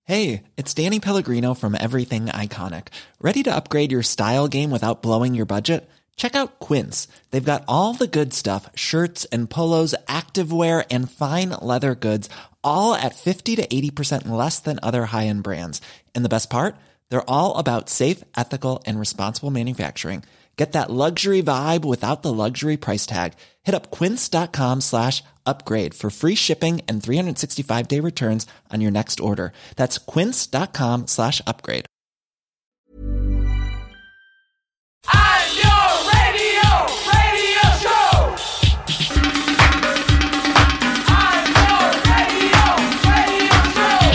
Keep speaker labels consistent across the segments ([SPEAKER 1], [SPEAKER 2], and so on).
[SPEAKER 1] Hey, it's Danny Pellegrino from Everything Iconic. Ready to upgrade your style game without blowing your budget? Check out Quince. They've got all the good stuff, shirts and polos, activewear, and fine leather goods, all at 50 to 80% less than other high-end brands. And the best part? They're all about safe, ethical, and responsible manufacturing. Get that luxury vibe without the luxury price tag. Hit up quince.com/upgrade for free shipping and 365-day returns on your next order. That's quince.com/upgrade.
[SPEAKER 2] I'm your radio show. I'm your radio show.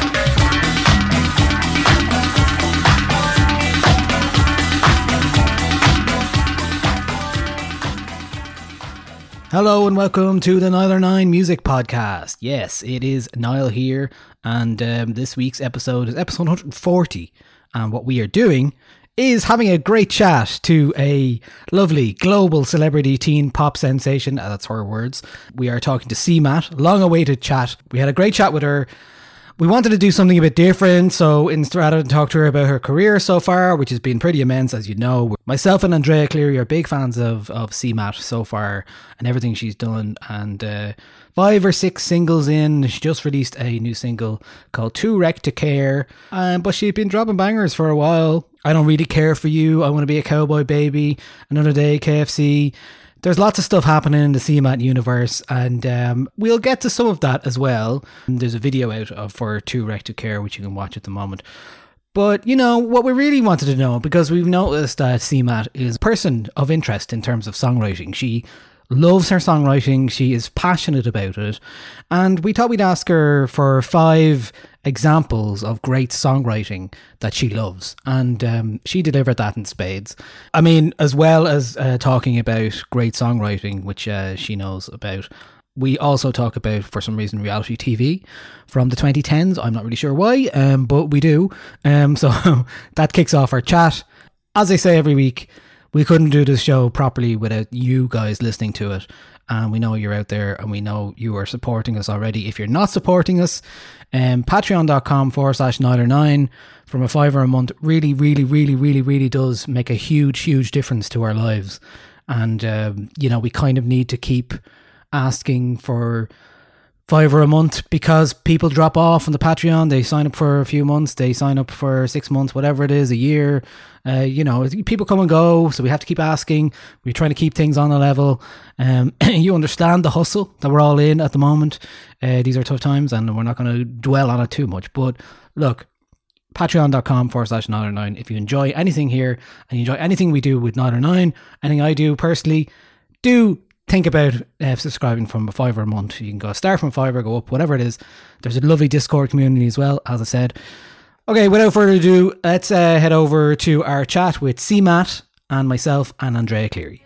[SPEAKER 3] Hello and welcome to the Niall or Nine Music Podcast. Yes, it is Niall here, and this week's episode is episode 140. And what we are doing is having a great chat to a lovely global celebrity teen pop sensation. That's her words. We are talking to CMAT, long-awaited chat. We had a great chat with her. We wanted to do something a bit different, so rather than talk to her about her career so far, which has been pretty immense, as you know, myself and Andrea Cleary are big fans of CMAT so far and everything she's done. And 5 or 6 singles in, she just released a new single called Too Wrecked to Care. But she'd been dropping bangers for a while. I Don't Really Care for You, I Want to Be a Cowboy Baby, Another Day, KFC. There's lots of stuff happening in the CMAT universe, and we'll get to some of that as well. And there's a video out for Too Wrecked to Care, which you can watch at the moment. But, you know, what we really wanted to know, because we've noticed that CMAT is a person of interest in terms of songwriting. She loves her songwriting, she is passionate about it, and we thought we'd ask her for 5 examples of great songwriting that she loves, and she delivered that in spades. I mean, as well as talking about great songwriting, which she knows about, we also talk about, for some reason, reality TV from the 2010s. I'm not really sure why, but we do. So that kicks off our chat. As I say every week, we couldn't do this show properly without you guys listening to it. And we know you're out there, and we know you are supporting us already. If you're not supporting us, patreon.com/Niall9 from a $5 a month really does make a huge difference to our lives. And, you know, we kind of need to keep asking for $5 a month because people drop off on the Patreon. They sign up for a few months, they sign up for 6 months, whatever it is, a year. You know, people come and go, so we have to keep asking. We're trying to keep things on a level. You understand the hustle that we're all in at the moment. These are tough times, and we're not going to dwell on it too much. But look, patreon.com/Niall9. If you enjoy anything here and you enjoy anything we do with Niall or Nine, anything I do personally, do think about subscribing from a $5 a month. You can go start from $5, go up, whatever it is. There's a lovely Discord community as well, as I said. Okay, without further ado, let's head over to our chat with CMAT and myself and Andrea Cleary.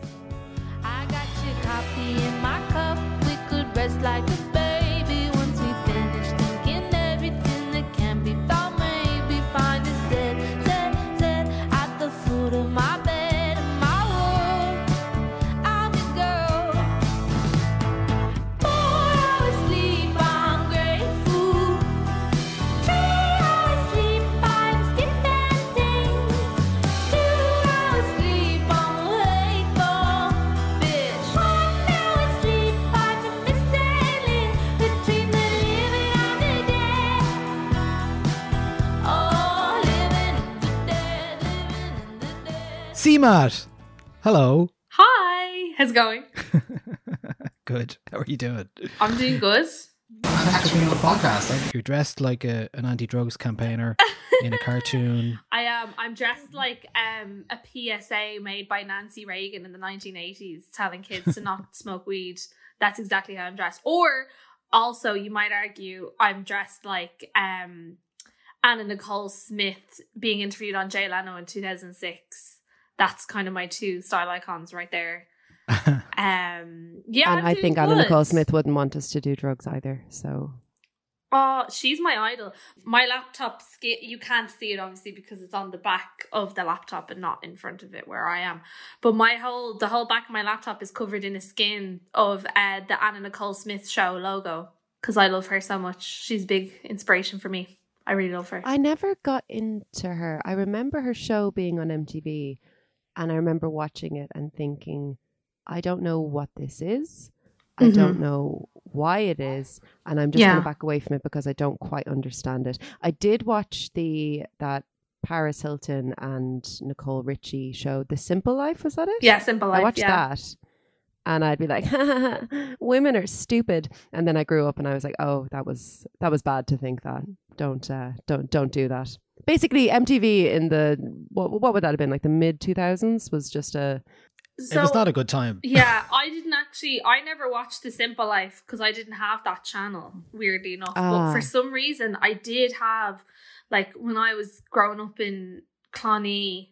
[SPEAKER 4] I got your coffee in my cup. We could rest like a baby once we finish thinking everything that can be thought. Maybe find a set at the foot of my bed, my world. I'm your girl. 4 hours sleep, I'm grateful. 3 hours sleep, I'm skipping things. 2 hours sleep, I'm wakeful, bitch. 1 hour sleep, I'm missing between the living and the dead. Oh, living in the dead, living in the dead.
[SPEAKER 3] CMAT, hello.
[SPEAKER 5] Hi, how's it going?
[SPEAKER 3] Good. How are you doing?
[SPEAKER 5] I'm doing good.
[SPEAKER 3] Thanks for being on the podcast. You're dressed like an anti-drugs campaigner in a cartoon.
[SPEAKER 5] I am. I'm dressed like a PSA made by Nancy Reagan in the 1980s, telling kids to not smoke weed. That's exactly how I'm dressed. Or also, you might argue, I'm dressed like Anna Nicole Smith being interviewed on Jay Leno in 2006. That's kind of my 2 style icons right there. Yeah,
[SPEAKER 6] And
[SPEAKER 5] I'm
[SPEAKER 6] I
[SPEAKER 5] doing
[SPEAKER 6] think Anna
[SPEAKER 5] good.
[SPEAKER 6] Nicole Smith wouldn't want us to do drugs either. So
[SPEAKER 5] Oh, she's my idol. My laptop, you can't see it obviously because it's on the back of the laptop and not in front of it where I am. But the whole back of my laptop is covered in a skin of the Anna Nicole Smith show logo because I love her so much. She's a big inspiration for me. I really love her.
[SPEAKER 6] I never got into her. I remember her show being on MTV, and I remember watching it and thinking, I don't know what this is. I don't know why it is, and I'm just going to back away from it because I don't quite understand it. I did watch that Paris Hilton and Nicole Richie show, The Simple Life. Was that it?
[SPEAKER 5] Yeah, Simple Life.
[SPEAKER 6] I watched that, and I'd be like, women are stupid. And then I grew up and I was like, oh, that was bad to think that. Don't do that. Basically, MTV in the what would that have been, like the mid 2000s, was just a.
[SPEAKER 3] It was not a good time.
[SPEAKER 5] Yeah, I never watched The Simple Life because I didn't have that channel, weirdly enough. But for some reason, I did have, like, when I was growing up in Clonee,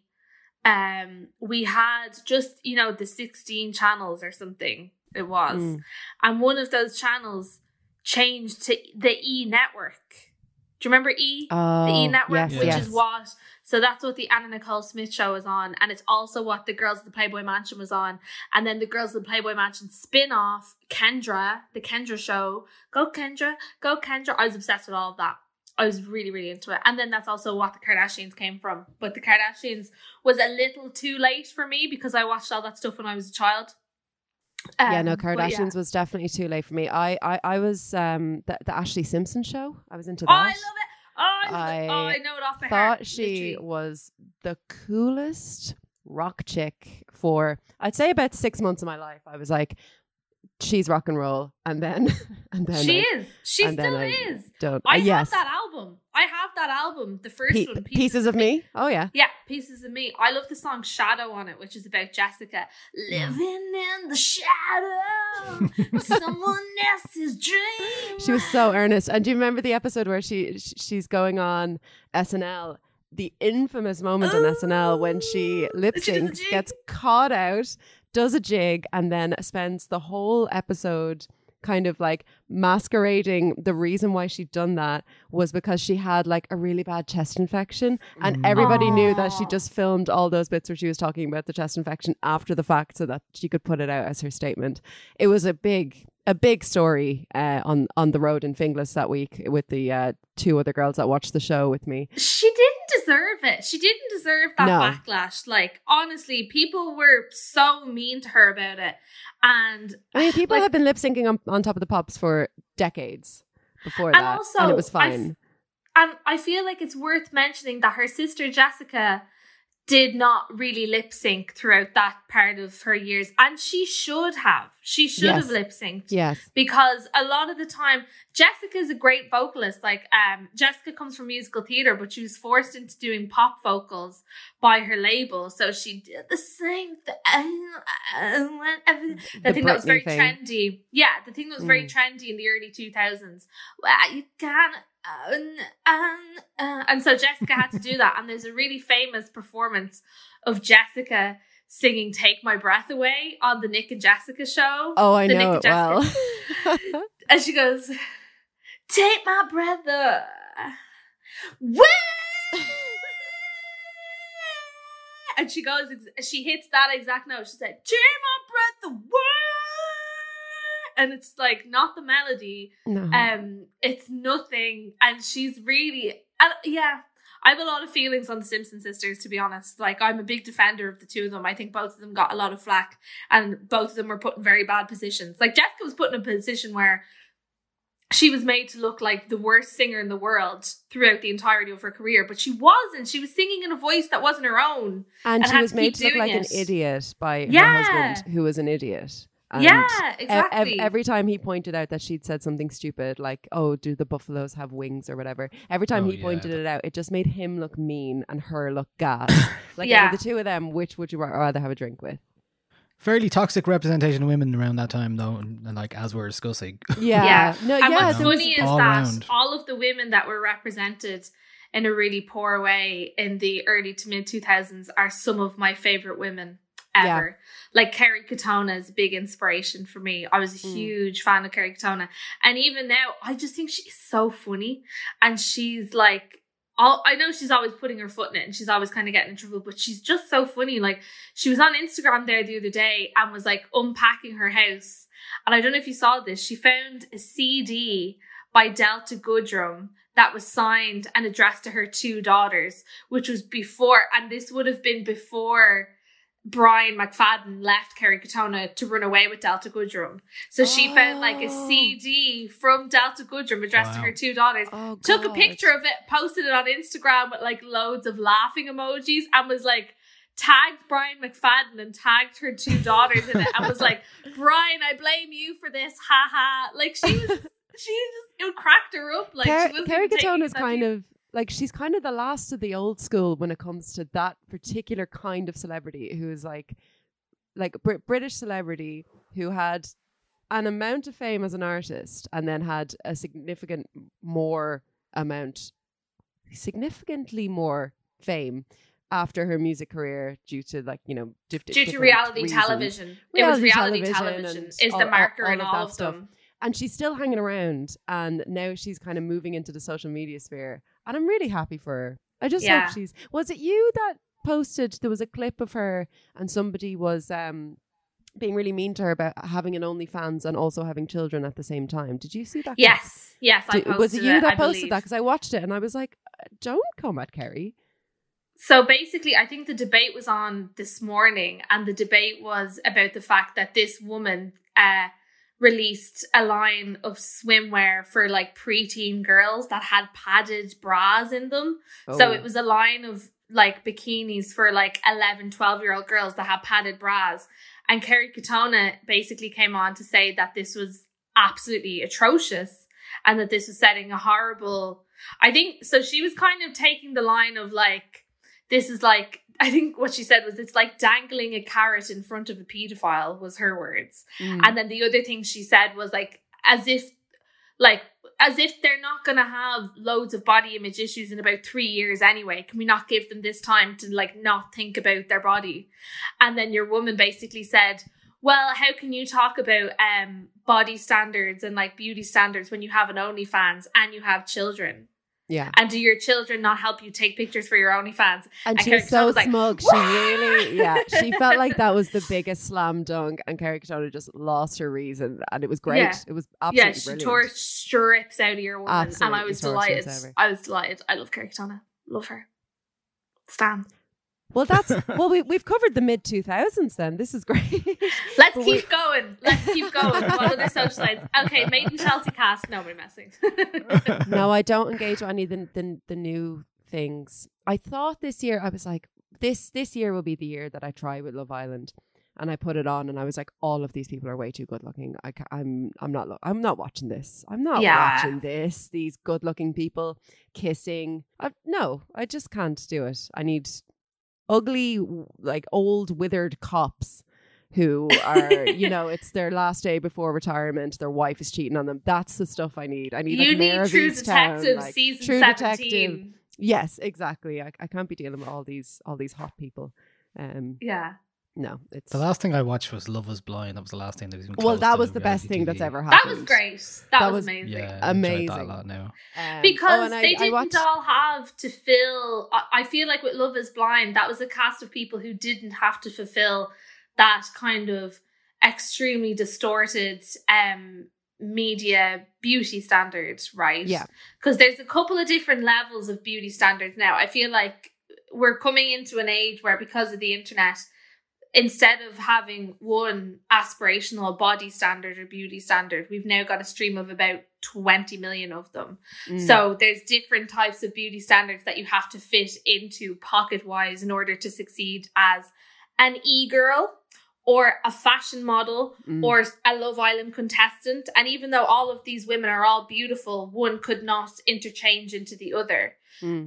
[SPEAKER 5] we had just, the 16 channels or something it was. And one of those channels changed to the E Network. Do you remember E? The E Network,
[SPEAKER 6] yes,
[SPEAKER 5] which
[SPEAKER 6] yes.
[SPEAKER 5] is what... So that's what the Anna Nicole Smith show is on. And it's also what the Girls of the Playboy Mansion was on. And then the Girls of the Playboy Mansion spin-off, Kendra, the Kendra show. Go Kendra, go Kendra. I was obsessed with all of that. I was really, really into it. And then that's also what the Kardashians came from. But the Kardashians was a little too late for me because I watched all that stuff when I was a child.
[SPEAKER 6] Kardashians was definitely too late for me. I was the Ashley Simpson show. I was into that.
[SPEAKER 5] Oh, I love it. I know it off by heart.
[SPEAKER 6] Thought she was the coolest rock chick for, I'd say, about 6 months of my life. I was like, she's rock and roll, and then
[SPEAKER 5] she is. She still is. I have that album. The first one,
[SPEAKER 6] Pieces of Me. Oh yeah,
[SPEAKER 5] yeah, Pieces of Me. I love the song Shadow on it, which is about Jessica living in the shadow of someone else's dream.
[SPEAKER 6] She was so earnest. And do you remember the episode where she's going on SNL? The infamous moment on SNL when she lip syncs, gets caught out, does a jig, and then spends the whole episode kind of like masquerading. The reason why she'd done that was because she had like a really bad chest infection, and everybody knew that she just filmed all those bits where she was talking about the chest infection after the fact so that she could put it out as her statement. It was a big story on the road in Finglas that week with the two other girls that watched the show with me.
[SPEAKER 5] She didn't deserve it. She didn't deserve that backlash. Like, honestly, people were so mean to her about it. And
[SPEAKER 6] I mean, people have been lip syncing on Top of the Pops for decades before that,
[SPEAKER 5] also,
[SPEAKER 6] and it was fine.
[SPEAKER 5] And I feel like it's worth mentioning that her sister Jessica did not really lip sync throughout that part of her years, and she should have. She should have lip synced.
[SPEAKER 6] Yes,
[SPEAKER 5] because a lot of the time, Jessica is a great vocalist. Like, Jessica comes from musical theatre, but she was forced into doing pop vocals by her label, so she did the same thing. The thing that was very trendy. Yeah, the thing that was very trendy in the early 2000s. Well, you can't. And so Jessica had to do that, and there's a really famous performance of Jessica singing "Take My Breath Away" on the Nick and Jessica show.
[SPEAKER 6] Oh, I know it well.
[SPEAKER 5] And she goes, "Take my breath away." And she goes, she hits that exact note. She said, "Take my breath away." And it's like not the melody.
[SPEAKER 6] No.
[SPEAKER 5] It's nothing. And she's really, I have a lot of feelings on the Simpson sisters, to be honest. Like, I'm a big defender of the two of them. I think both of them got a lot of flack, and both of them were put in very bad positions. Like, Jessica was put in a position where she was made to look like the worst singer in the world throughout the entirety of her career, but she wasn't. She was singing in a voice that wasn't her own.
[SPEAKER 6] And she was made to look like an idiot by her husband, who was an idiot. And
[SPEAKER 5] exactly.
[SPEAKER 6] Every time he pointed out that she'd said something stupid, like, oh, do the buffaloes have wings or whatever, every time he pointed it out, it just made him look mean and her look gas. Like, out of the two of them, which would you rather have a drink with?
[SPEAKER 3] Fairly toxic representation of women around that time, though, and like, as we're discussing.
[SPEAKER 5] Yeah.
[SPEAKER 6] No,
[SPEAKER 5] and
[SPEAKER 6] yeah,
[SPEAKER 5] what's funny is
[SPEAKER 3] all
[SPEAKER 5] that
[SPEAKER 3] around.
[SPEAKER 5] all of the women that were represented in a really poor way in the early to mid 2000s are some of my favorite women ever. Yeah. Like, Kerry Katona is a big inspiration for me. I was a huge fan of Kerry Katona. And even now, I just think she's so funny. And she's like, I know she's always putting her foot in it and she's always kind of getting in trouble, but she's just so funny. Like, she was on Instagram there the other day and was like unpacking her house. And I don't know if you saw this. She found a CD by Delta Goodrum that was signed and addressed to her 2 daughters, which was before, and this would have been before Brian McFadden left Kerry Katona to run away with Delta Goodrum. So she found like a CD from Delta Goodrum addressed to her 2 daughters, took a picture of it, posted it on Instagram with like loads of laughing emojis, and was like, tagged Brian McFadden and tagged her 2 daughters in it, and was like, Brian, I blame you for this, haha. Like it cracked her up. Like
[SPEAKER 6] Kerry Katona is kind of like, she's kind of the last of the old school when it comes to that particular kind of celebrity who is like British celebrity who had an amount of fame as an artist and then had a significantly more fame after her music career due to like, you know,
[SPEAKER 5] due to reality television. It was reality television is the marker in all of them.
[SPEAKER 6] And she's still hanging around, and now she's kind of moving into the social media sphere. And I'm really happy for her. I just hope she's... Was it you that posted, there was a clip of her and somebody was being really mean to her about having an OnlyFans and also having children at the same time? Did you see that?
[SPEAKER 5] Yes, I posted it.
[SPEAKER 6] Was it you that posted that? Because I watched it and I was like, don't come at Kerry.
[SPEAKER 5] So basically, I think the debate was on this morning, and the debate was about the fact that this woman released a line of swimwear for like preteen girls that had padded bras in them. So it was a line of like bikinis for like 11, 12-year-old girls that had padded bras. And Kerry Katona basically came on to say that this was absolutely atrocious and that this was setting a horrible... I think, so she was kind of taking the line of like, this is like, I think what she said was, it's like dangling a carrot in front of a paedophile, was her words. And then the other thing she said was like, as if they're not going to have loads of body image issues in about 3 years anyway. Can we not give them this time to like not think about their body? And then your woman basically said, well, how can you talk about body standards and like beauty standards when you have an OnlyFans and you have children?
[SPEAKER 6] Yeah.
[SPEAKER 5] And do your children not help you take pictures for your OnlyFans?
[SPEAKER 6] And she was so smug. She really, she felt like that was the biggest slam dunk, and Kerry Katona just lost her reason, and it was great.
[SPEAKER 5] Yeah.
[SPEAKER 6] It was absolutely
[SPEAKER 5] she
[SPEAKER 6] brilliant.
[SPEAKER 5] tore strips out of your woman,
[SPEAKER 6] Absolutely
[SPEAKER 5] and I was delighted. I love Kerry Katona. Love her. Stan.
[SPEAKER 6] Well, we've covered the mid-2000s then. This is great.
[SPEAKER 5] Let's keep going. What other socialites? Okay, Maiden Chelsea cast. No, we're messing.
[SPEAKER 6] No, I don't engage with any of the new things. I thought this year, I was like, this year will be the year that I try with Love Island. And I put it on and I was like, all of these people are way too good looking. I'm not watching this. I'm not watching this. These good looking people kissing. No, I just can't do it. I need ugly, like old withered cops who are, it's their last day before retirement. Their wife is cheating on them. That's the stuff I need. I need
[SPEAKER 5] you
[SPEAKER 6] like
[SPEAKER 5] need
[SPEAKER 6] Mayor of
[SPEAKER 5] True
[SPEAKER 6] Easttown,
[SPEAKER 5] Detective
[SPEAKER 6] like,
[SPEAKER 5] season
[SPEAKER 6] True
[SPEAKER 5] 17.
[SPEAKER 6] Detective. Yes, exactly. I can't be dealing with all these hot people. No, it's
[SPEAKER 3] the last thing I watched was Love Is Blind. That was the last thing that was.
[SPEAKER 6] Well, that was the best thing that's ever happened.
[SPEAKER 5] That was great. That was amazing.
[SPEAKER 3] Yeah,
[SPEAKER 6] amazing.
[SPEAKER 3] I enjoyed that a lot now.
[SPEAKER 5] Because they didn't all have to fill. I feel like with Love Is Blind, that was a cast of people who didn't have to fulfill that kind of extremely distorted media beauty standards, right?
[SPEAKER 6] Yeah.
[SPEAKER 5] Because there's a couple of different levels of beauty standards now. I feel like we're coming into an age where, because of the internet, instead of having one aspirational body standard or beauty standard, we've now got a stream of about 20 million of them. So there's different types of beauty standards that you have to fit into pocket-wise in order to succeed as an e-girl or a fashion model or a Love Island contestant. And even though all of these women are all beautiful, one could not interchange into the other.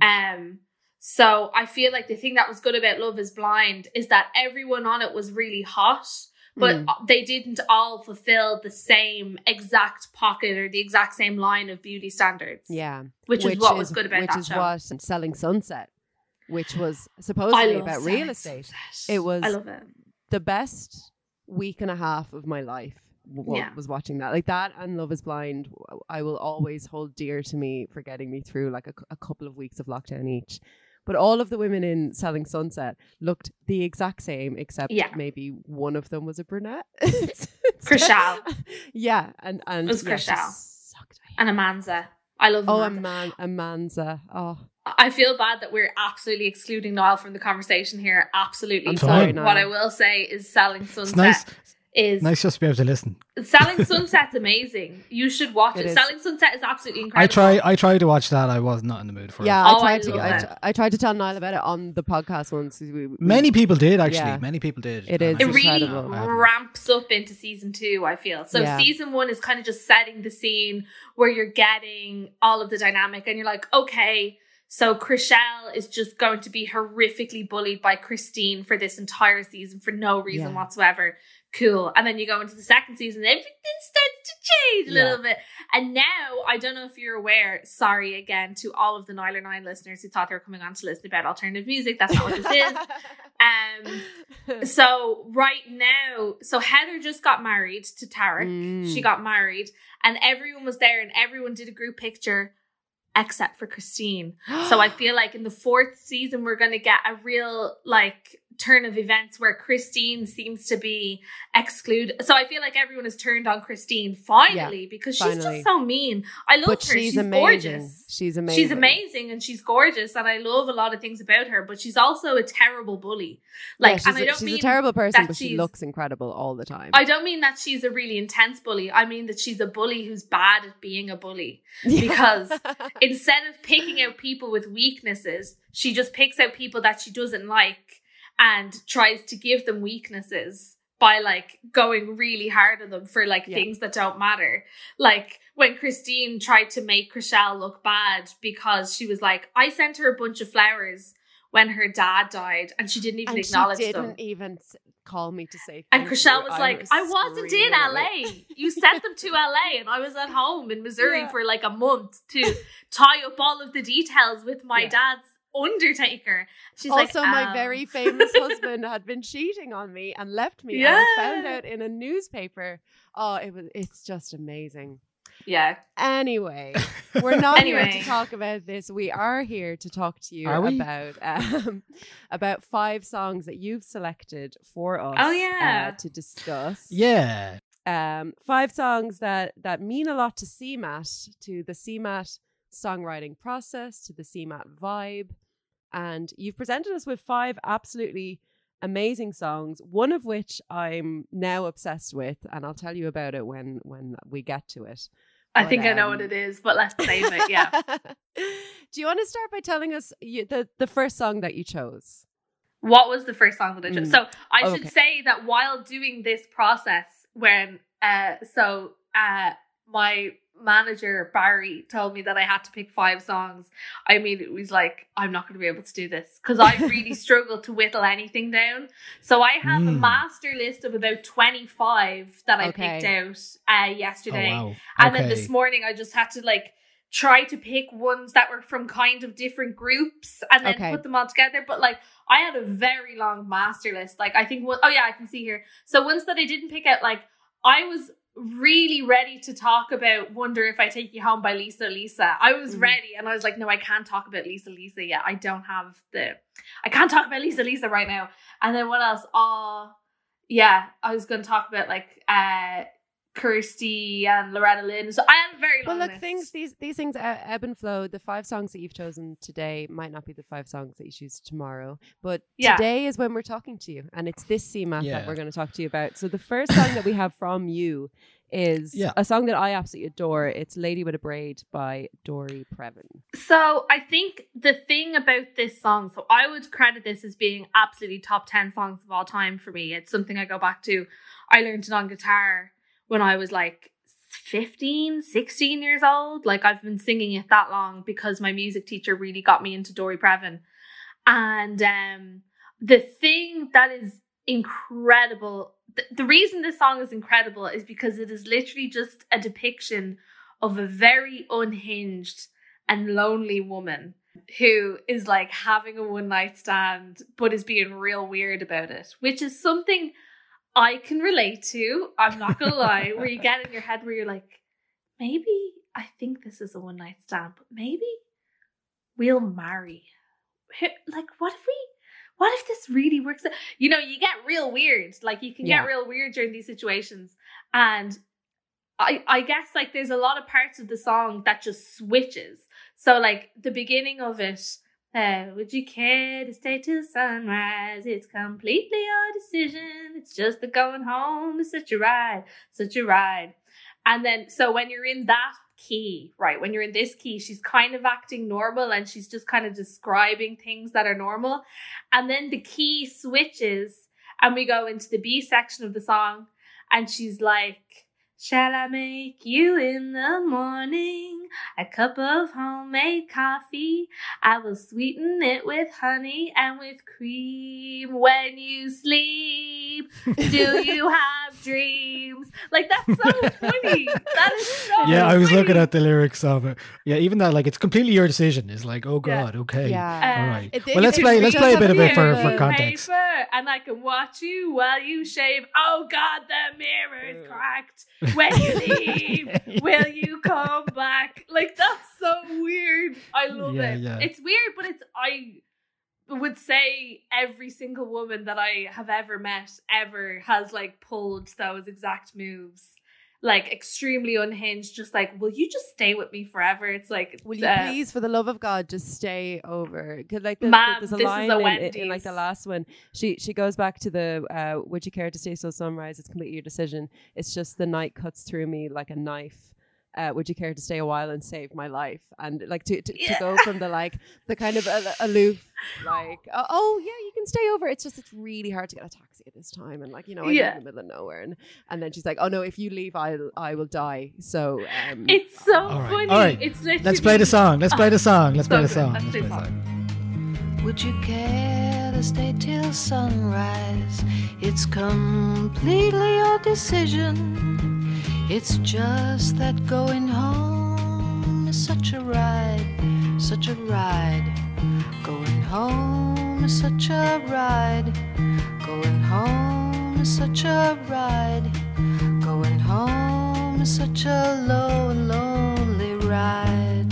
[SPEAKER 5] So I feel like the thing that was good about Love Is Blind is that everyone on it was really hot, but they didn't all fulfill the same exact pocket or the exact same line of beauty standards.
[SPEAKER 6] Yeah.
[SPEAKER 5] Which is what was good about that show.
[SPEAKER 6] Which is what Selling Sunset, which was supposedly about real estate. It was
[SPEAKER 5] I love it.
[SPEAKER 6] The best week and a half of my life was watching that. Like that and Love Is Blind, I will always hold dear to me for getting me through like a couple of weeks of lockdown each. But all of the women in Selling Sunset looked the exact same, except maybe one of them was a brunette.
[SPEAKER 5] Chrishell.
[SPEAKER 6] Yeah. And
[SPEAKER 5] it was Chrishell. And Amanza. I love
[SPEAKER 6] Oh,
[SPEAKER 5] Amanza.
[SPEAKER 6] Amanza. Oh,
[SPEAKER 5] I feel bad that we're absolutely excluding Niall from the conversation here. Absolutely.
[SPEAKER 6] I'm
[SPEAKER 3] sorry,
[SPEAKER 6] Niall.
[SPEAKER 5] What I will say is Selling
[SPEAKER 3] It's
[SPEAKER 5] Sunset is
[SPEAKER 3] nice just to be able to listen.
[SPEAKER 5] Selling Sunset's amazing. You should watch
[SPEAKER 6] It
[SPEAKER 5] it.
[SPEAKER 6] is.
[SPEAKER 5] Selling Sunset is absolutely incredible.
[SPEAKER 3] I tried to watch that. I was not in the mood for
[SPEAKER 6] yeah.
[SPEAKER 3] it.
[SPEAKER 5] Oh, I love it.
[SPEAKER 6] I tried to tell Niall about it on the podcast once.
[SPEAKER 3] Many people did actually.
[SPEAKER 6] Yeah.
[SPEAKER 3] Many people did.
[SPEAKER 6] It is.
[SPEAKER 5] It
[SPEAKER 3] And I
[SPEAKER 5] really
[SPEAKER 3] just-
[SPEAKER 6] incredible.
[SPEAKER 3] I haven't.
[SPEAKER 5] ramps up into season 2, I feel. So
[SPEAKER 6] Yeah.
[SPEAKER 5] season 1 is kind of just setting the scene where you're getting all of the dynamic and you're like, okay, so Chriselle is just going to be horrifically bullied by Christine for this entire season for no reason
[SPEAKER 6] Yeah.
[SPEAKER 5] whatsoever. Cool. And then you go into the second season, everything starts to change a little bit. And now, I don't know if you're aware, sorry again to all of the Niler 9 listeners who thought they were coming on to listen about alternative music. That's not what this is. So right now, so Heather just got married to Tarek.
[SPEAKER 6] Mm.
[SPEAKER 5] She got married and everyone was there and everyone did a group picture except for Christine. So I feel like in the 4th season, we're going to get a real like turn of events where Christine seems to be excluded. So I feel like everyone has turned on Christine finally because she's
[SPEAKER 6] finally.
[SPEAKER 5] just so mean. I love
[SPEAKER 6] But
[SPEAKER 5] her.
[SPEAKER 6] she's
[SPEAKER 5] She's
[SPEAKER 6] amazing.
[SPEAKER 5] gorgeous.
[SPEAKER 6] She's amazing.
[SPEAKER 5] She's amazing and she's gorgeous and I love a lot of things about her, but she's also a terrible bully. Like,
[SPEAKER 6] Yeah,
[SPEAKER 5] and I don't
[SPEAKER 6] she's
[SPEAKER 5] mean
[SPEAKER 6] a terrible person,
[SPEAKER 5] that
[SPEAKER 6] but she
[SPEAKER 5] she's-
[SPEAKER 6] looks incredible all the time.
[SPEAKER 5] I don't mean that she's a really intense bully. I mean that she's a bully who's bad at being a bully. Because instead of picking out people with weaknesses, she just picks out people that she doesn't like and tries to give them weaknesses by like going really hard on them for like things that don't matter. Like when Christine tried to make Chriselle look bad because she was like, I sent her a bunch of flowers when her dad died and she didn't even
[SPEAKER 6] and
[SPEAKER 5] acknowledge
[SPEAKER 6] she didn't
[SPEAKER 5] them.
[SPEAKER 6] even call me to say
[SPEAKER 5] And
[SPEAKER 6] thank
[SPEAKER 5] Chriselle
[SPEAKER 6] you.
[SPEAKER 5] was like, I wasn't in
[SPEAKER 6] screaming at
[SPEAKER 5] LA.
[SPEAKER 6] it.
[SPEAKER 5] You sent them to LA and I was at home in Missouri
[SPEAKER 6] Yeah.
[SPEAKER 5] for like a month to tie up all of the details with my
[SPEAKER 6] Yeah.
[SPEAKER 5] dad's undertaker. She's like,
[SPEAKER 6] Also, my very famous husband had been cheating on me and left me. And I found
[SPEAKER 5] Yeah.
[SPEAKER 6] out in a newspaper. Oh, it's just amazing.
[SPEAKER 5] yeah.
[SPEAKER 6] Anyway, we're not here
[SPEAKER 5] Anyway.
[SPEAKER 6] to talk about this. We are here to talk to you
[SPEAKER 3] Are we?
[SPEAKER 6] about 5 songs that you've selected for us.
[SPEAKER 5] Oh, yeah.
[SPEAKER 6] To discuss.
[SPEAKER 3] Yeah.
[SPEAKER 6] 5 songs that mean a lot to CMAT, to the CMAT songwriting process, to the CMAT vibe. And you've presented us with 5 absolutely amazing songs, one of which I'm now obsessed with, and I'll tell you about it when we get to it.
[SPEAKER 5] I
[SPEAKER 6] But,
[SPEAKER 5] think I know what it is, but let's save it. Yeah.
[SPEAKER 6] Do you want to start by telling us the first song that you chose?
[SPEAKER 5] What was the first song that I chose?
[SPEAKER 6] Mm.
[SPEAKER 5] So I
[SPEAKER 6] Oh,
[SPEAKER 5] should
[SPEAKER 6] okay.
[SPEAKER 5] say that while doing this process, when my manager Barry told me that I had to pick 5 songs, I immediately was like, I'm not going to be able to do this because I really struggled to whittle anything down. So I have a master list of about 25 that I
[SPEAKER 6] Okay.
[SPEAKER 5] picked out yesterday.
[SPEAKER 3] Oh, wow.
[SPEAKER 5] And then
[SPEAKER 3] Okay.
[SPEAKER 5] this morning I just had to like try to pick ones that were from kind of different groups and then
[SPEAKER 6] Okay.
[SPEAKER 5] put them all together. But like I had a very long master list. Like I think I can see here. So ones that I didn't pick out, like I was really ready to talk about Wonder If I Take You Home by Lisa Lisa. I was ready and I was like, no, I can't talk about Lisa Lisa yet. I can't talk about Lisa Lisa right now. And then what else? I was going to talk about like Kirsty and Loretta Lynn. So I had a very long
[SPEAKER 6] Well, look,
[SPEAKER 5] list.
[SPEAKER 6] these things ebb and flow. The 5 songs that you've chosen today might not be the 5 songs that you choose tomorrow, but
[SPEAKER 5] Yeah.
[SPEAKER 6] today is when we're talking to you, and it's this CMAT
[SPEAKER 3] Yeah.
[SPEAKER 6] that we're going to talk to you about. So the first song that we have from you is
[SPEAKER 3] Yeah.
[SPEAKER 6] a song that I absolutely adore. It's "Lady with a Braid" by Dory Previn.
[SPEAKER 5] So I think the thing about this song, so I would credit this as being absolutely top 10 songs of all time for me. It's something I go back to. I learned it on guitar when I was like 15, 16 years old. Like I've been singing it that long because my music teacher really got me into Dory Previn. And the thing that is incredible, the reason this song is incredible is because it is literally just a depiction of a very unhinged and lonely woman who is like having a one night stand but is being real weird about it, which is something I can relate to. I'm not gonna lie, where you get in your head where you're like, maybe I think this is a one night stand, but maybe we'll marry. Like, what if this really works out? You know, you get real weird. Like you can
[SPEAKER 6] Yeah.
[SPEAKER 5] get real weird during these situations. And I guess like there's a lot of parts of the song that just switches. So like the beginning of it, would you care to stay till sunrise? It's completely your decision. It's just the going home is such a ride, such a ride. And then, so when you're in that key, right, when you're in this key, she's kind of acting normal and she's just kind of describing things that are normal. And then the key switches and we go into the B section of the song and she's like, shall I make you in the morning a cup of homemade coffee? I will sweeten it with honey and with cream. When you sleep, do you have dreams? Like, that's so funny. That is so
[SPEAKER 3] Yeah, I was
[SPEAKER 5] funny.
[SPEAKER 3] looking at the lyrics of it. Yeah, even that, like, it's completely your decision. It's like, oh God, okay.
[SPEAKER 6] Yeah.
[SPEAKER 3] All right.
[SPEAKER 6] It-
[SPEAKER 3] Well, let's
[SPEAKER 6] it
[SPEAKER 3] play
[SPEAKER 6] does
[SPEAKER 3] a bit of it
[SPEAKER 6] have
[SPEAKER 3] for
[SPEAKER 6] the
[SPEAKER 3] context.
[SPEAKER 5] Paper, and I can watch you while you shave. Oh God, the mirror is cracked. When you leave, will you come back? Like, that's so weird. I love
[SPEAKER 3] Yeah,
[SPEAKER 5] it.
[SPEAKER 3] yeah.
[SPEAKER 5] It's weird, but I would say every single woman that I have ever met ever has like pulled those exact moves. Like extremely unhinged, just like, will you just stay with me forever? It's like,
[SPEAKER 6] Will you please, for the love of God, just stay over? Because like
[SPEAKER 5] Ma'am,
[SPEAKER 6] there's a
[SPEAKER 5] this is
[SPEAKER 6] line
[SPEAKER 5] a
[SPEAKER 6] in
[SPEAKER 5] Wendy's.
[SPEAKER 6] like the last one. She goes back to the would you care to stay till sunrise? It's completely your decision. It's just the night cuts through me like a knife. Would you care to stay a while and save my life? And like to go from the like the kind of aloof, like oh yeah, you can stay over. It's just it's really hard to get a taxi at this time, and like, you know, I'm in the middle of nowhere, and then she's like, oh no, if you leave, I will die. So
[SPEAKER 5] it's so
[SPEAKER 3] All right,
[SPEAKER 5] funny.
[SPEAKER 3] all right.
[SPEAKER 5] It's literally,
[SPEAKER 3] Let's play the song. Let's play the song. Let's play the
[SPEAKER 5] so
[SPEAKER 3] song.
[SPEAKER 5] good. Let's play the
[SPEAKER 3] Let's play the
[SPEAKER 5] song.
[SPEAKER 7] Would you care to stay till sunrise? It's completely your decision. It's just that going home is such a ride, such a ride. Going home is such a ride. Going home is such a ride. Going home is such a lonely ride.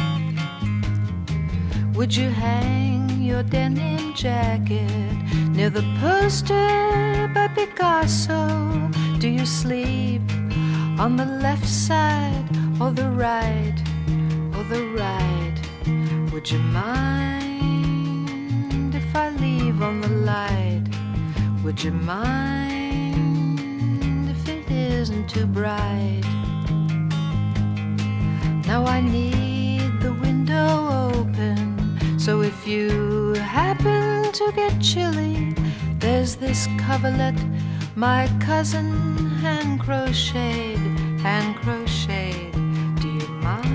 [SPEAKER 7] Would you hang your denim jacket near the poster by Picasso? Do you sleep on the left side or the right, or the right? Would you mind if I leave on the light? Would you mind if it isn't too bright? Now I need the window open, so if you happen to get chilly, there's this coverlet my cousin hand crocheted. Do you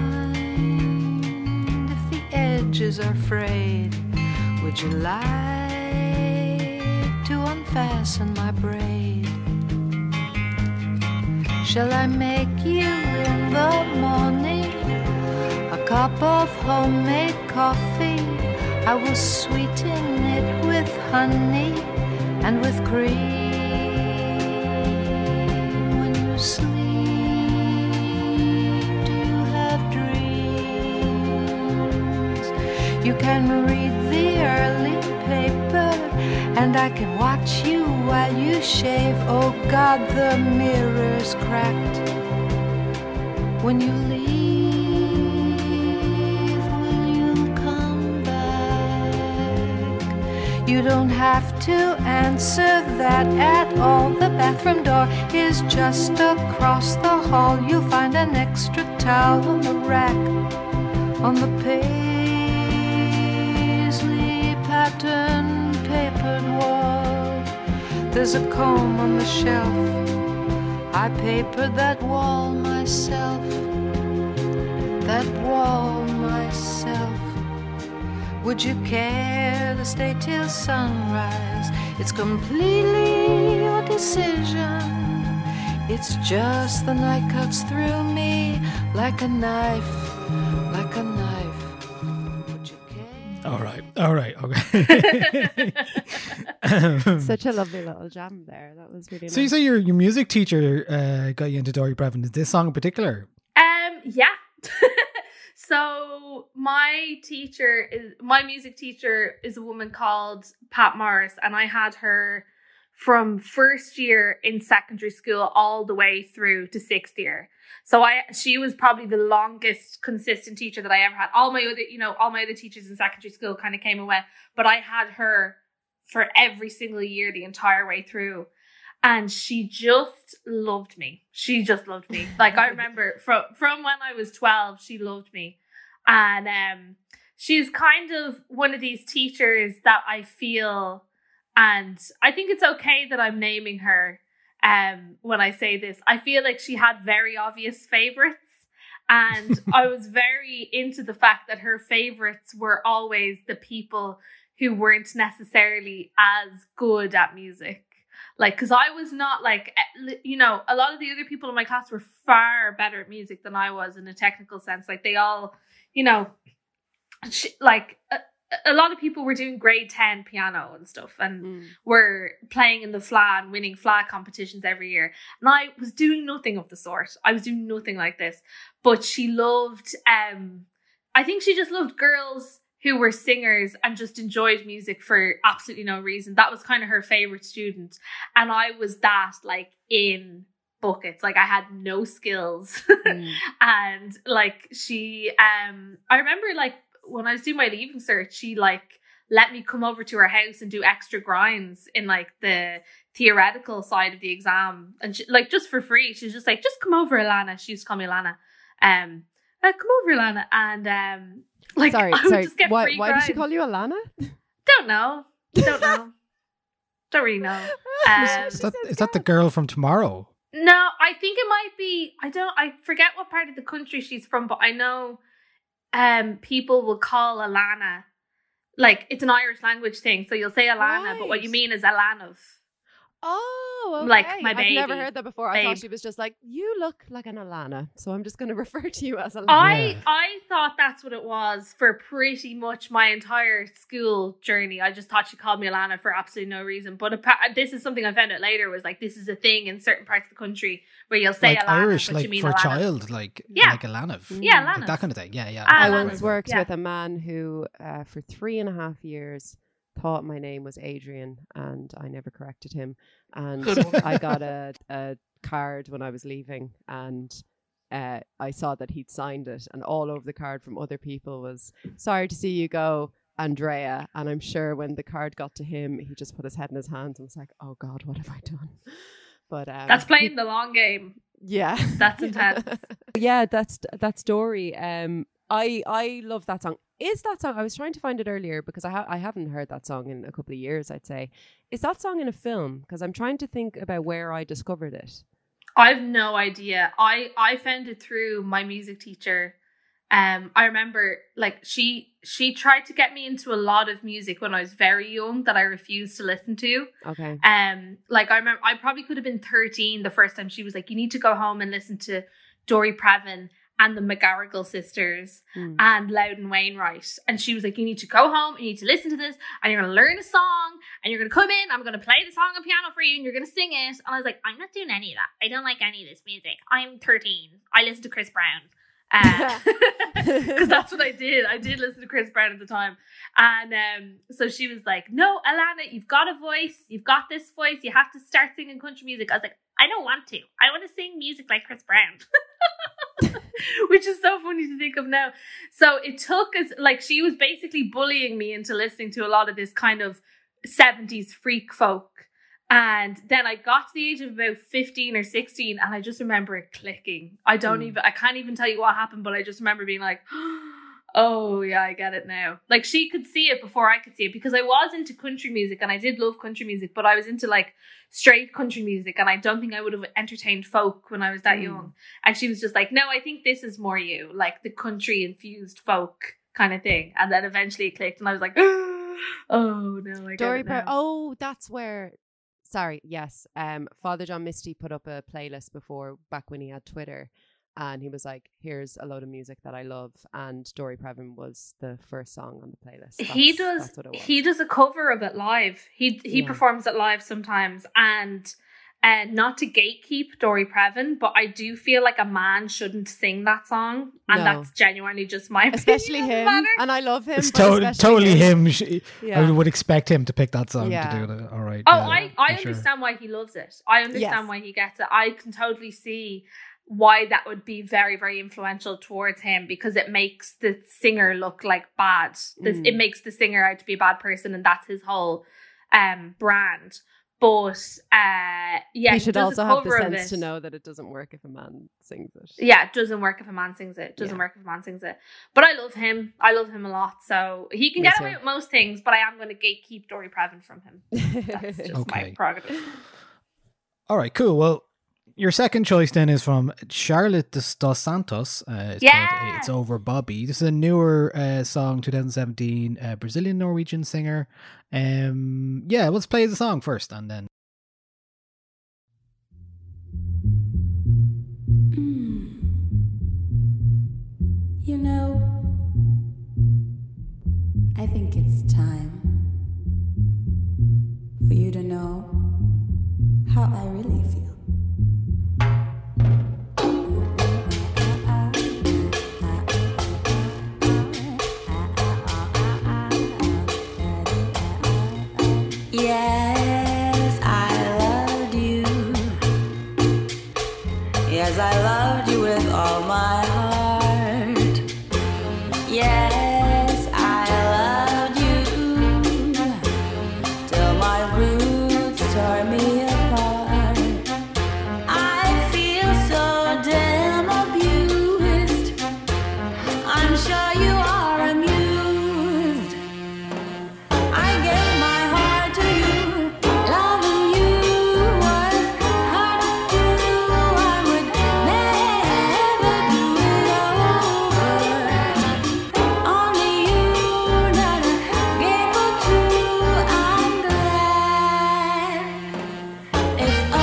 [SPEAKER 7] mind if the edges are frayed? Would you like to unfasten my braid? Shall I make you in the morning a cup of homemade coffee? I will sweeten it with honey and with cream. When you sleep, do you have dreams? You can read the early paper, and I can watch you while you shave. Oh God, the mirror's cracked. When you leave, will you come back? You don't have to answer that at all. The bathroom door is just across the hall. You'll find an extra towel on the rack. On the paisley pattern papered wall, there's a comb on the shelf. I papered that wall myself. That wall myself. Would you care to stay till sunrise? It's completely your decision. It's just the night cuts through me like a knife, like a knife. Would you care?
[SPEAKER 3] All right, okay.
[SPEAKER 6] such a lovely little jam there. That was really
[SPEAKER 3] So you
[SPEAKER 6] nice.
[SPEAKER 3] say your music teacher got you into Dory Previn. Is this song in particular?
[SPEAKER 5] Yeah. So my music teacher is a woman called Pat Morris, and I had her from first year in secondary school all the way through to sixth year. So she was probably the longest consistent teacher that I ever had. All my other teachers in secondary school kind of came and went, but I had her for every single year, the entire way through. And she just loved me. She just loved me. Like, I remember from when I was 12, she loved me. And she's kind of one of these teachers that I feel, and I think it's okay that I'm naming her when I say this. I feel like she had very obvious favorites. And I was very into the fact that her favorites were always the people who weren't necessarily as good at music. Like, because I was not like, you know, a lot of the other people in my class were far better at music than I was in a technical sense. Like, they all, you know, like a lot of people were doing grade 10 piano and stuff and were playing in the FLA and winning FLA competitions every year. And I was doing nothing of the sort. I was doing nothing like this. But she loved, I think she just loved girls who were singers and just enjoyed music for absolutely no reason. That was kind of her favorite student. And I was that, like, in buckets. Like, I had no skills. And like, she, I remember, like, when I was doing my leaving cert, she, like, let me come over to her house and do extra grinds in, like, the theoretical side of the exam. And she, like, just for free. She was just like, just come over, Alana. She used to call me Alana. Come over, Alana. And, like,
[SPEAKER 6] sorry.
[SPEAKER 5] Just get
[SPEAKER 6] Why
[SPEAKER 5] free
[SPEAKER 6] did she
[SPEAKER 5] grinds.
[SPEAKER 6] call you Alana?
[SPEAKER 5] Don't know. Don't really know.
[SPEAKER 3] Is that the girl from Tomorrow?
[SPEAKER 5] No, I think it might be. I forget what part of the country she's from, but I know people will call Alana, like, it's an Irish language thing. So you'll say Alana, but what you mean is Alanov.
[SPEAKER 6] Oh, okay.
[SPEAKER 5] Like, my baby.
[SPEAKER 6] I've never heard that before. I
[SPEAKER 5] Babe.
[SPEAKER 6] thought she was just like, you look like an Alana, so I'm just going to refer to you as Alana.
[SPEAKER 5] I thought that's what it was for pretty much my entire school journey. I just thought she called me Alana for absolutely no reason. But this is something I found out later, was like, this is a thing in certain parts of the country where you'll say
[SPEAKER 3] Like
[SPEAKER 5] Alana,
[SPEAKER 3] Irish,
[SPEAKER 5] but
[SPEAKER 3] like
[SPEAKER 5] you mean
[SPEAKER 3] for a
[SPEAKER 5] Alana.
[SPEAKER 3] child, like
[SPEAKER 5] Yeah.
[SPEAKER 3] Alanov.
[SPEAKER 5] Yeah,
[SPEAKER 3] Like
[SPEAKER 5] Alanov.
[SPEAKER 3] that kind of thing. Yeah.
[SPEAKER 5] Ah,
[SPEAKER 6] I
[SPEAKER 5] Alana.
[SPEAKER 6] once worked
[SPEAKER 5] Yeah.
[SPEAKER 6] with a man who, for 3.5 years, thought my name was Adrian, and I never corrected him. And I got a card when I was leaving, and I saw that he'd signed it, and all over the card from other people was, sorry to see you go, Andrea. And I'm sure when the card got to him, he just put his head in his hands and was like, oh God, what have I done? But
[SPEAKER 5] That's playing the long game.
[SPEAKER 6] yeah,
[SPEAKER 5] That's intense.
[SPEAKER 6] yeah, that story. I love that song. Is that song? I was trying to find it earlier because I haven't heard that song in a couple of years, I'd say. Is that song in a film? Because I'm trying to think about where I discovered it.
[SPEAKER 5] I've no idea. I found it through my music teacher. I remember, like, she tried to get me into a lot of music when I was very young that I refused to listen to.
[SPEAKER 6] Okay.
[SPEAKER 5] Like, I remember I probably could have been 13 the first time she was like, you need to go home and listen to Dory Previn and the McGarrigle sisters and Loudon Wainwright. And she was like, you need to go home, you need to listen to this, and you're going to learn a song, and you're going to come in, I'm going to play the song on piano for you, and you're going to sing it. And I was like, I'm not doing any of that. I don't like any of this music. I'm 13. I listen to Chris Brown. Because that's what I did. I did listen to Chris Brown at the time. And so she was like, no, Alana, you've got a voice. You've got this voice. You have to start singing country music. I was like, I don't want to. I want to sing music like Chris Brown. Which is so funny to think of now. So it took us, like, she was basically bullying me into listening to a lot of this kind of 70s freak folk. And then I got to the age of about 15 or 16, and I just remember it clicking. I can't even tell you what happened, but I just remember being like, oh yeah, I get it now. Like, she could see it before I could see it, because I was into country music and I did love country music, but I was into like straight country music, and I don't think I would have entertained folk when I was that young. And she was just like, no, I think this is more you, like the country infused folk kind of thing. And then eventually it clicked, and I was like, oh no, I get
[SPEAKER 6] Dory
[SPEAKER 5] it now.
[SPEAKER 6] Oh, that's where. Sorry, yes. Father John Misty put up a playlist before, back when he had Twitter, and he was like, here's a load of music that I love, and Dory Previn was the first song on the playlist. That's what it was.
[SPEAKER 5] He does a cover of it live. He performs it live sometimes, and not to gatekeep Dory Previn, but I do feel like a man shouldn't sing that song, and
[SPEAKER 6] No.
[SPEAKER 5] that's genuinely just my
[SPEAKER 6] Especially
[SPEAKER 5] opinion
[SPEAKER 6] him.
[SPEAKER 5] on the matter.
[SPEAKER 6] And I love him.
[SPEAKER 3] It's
[SPEAKER 6] but especially
[SPEAKER 3] totally him.
[SPEAKER 6] Yeah.
[SPEAKER 3] I would expect him to pick that song
[SPEAKER 6] Yeah.
[SPEAKER 3] to do it. All right.
[SPEAKER 5] Oh,
[SPEAKER 3] yeah,
[SPEAKER 5] I
[SPEAKER 3] for sure.
[SPEAKER 5] understand why he loves it. I understand
[SPEAKER 6] Yes.
[SPEAKER 5] why he gets it. I can totally see why that would be very, very influential towards him, because it makes the singer look like bad. It makes the singer out to be a bad person, and that's his whole brand. But yeah,
[SPEAKER 6] He should
[SPEAKER 5] does
[SPEAKER 6] also
[SPEAKER 5] a
[SPEAKER 6] have the
[SPEAKER 5] cover of
[SPEAKER 6] sense
[SPEAKER 5] it.
[SPEAKER 6] to know that it doesn't work if a man sings it.
[SPEAKER 5] Yeah, it doesn't work if a man sings it. Doesn't
[SPEAKER 6] Yeah.
[SPEAKER 5] work if a man sings it. But I love him. I love him a lot. So he can
[SPEAKER 6] Me
[SPEAKER 5] get
[SPEAKER 6] too.
[SPEAKER 5] away with most things, but I am going to gatekeep Dory Previn from him. That's just
[SPEAKER 3] Okay.
[SPEAKER 5] my prerogative.
[SPEAKER 3] All right, cool. Well, your second choice then is from Charlotte dos Santos. It's
[SPEAKER 5] Yeah!
[SPEAKER 3] called It's Over Bobby. This is a newer song, 2017, Brazilian Norwegian singer. Yeah, let's play the song first and then.
[SPEAKER 8] You know, I think it's time for you to know how I really feel. Yes, I loved you. Yes, I loved you with all my heart. Yes, I loved you till my roots tore me apart. I feel so damn abused. I'm sure you are amused. I gave my heart to you. Loving you was hard to do. I would never do it over. Only you that I gave her to. I'm glad it's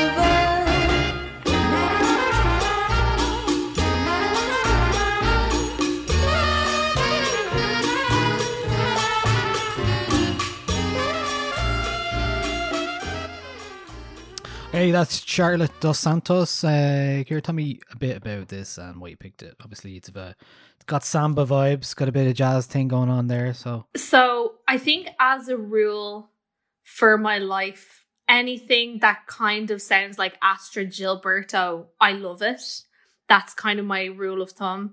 [SPEAKER 3] Hey, that's Charlotte dos Santos. Kira, tell me a bit about this and why you picked it. Obviously, it's got samba vibes, got a bit of jazz thing going on there. So
[SPEAKER 5] I think as a rule for my life, anything that kind of sounds like Astrid Gilberto, I love it. That's kind of my rule of thumb.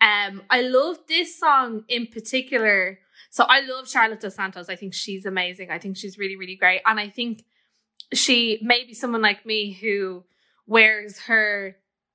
[SPEAKER 5] I love this song in particular. So I love Charlotte dos Santos. I think she's amazing. I think she's really, really great. And I think she may be someone like me who wears her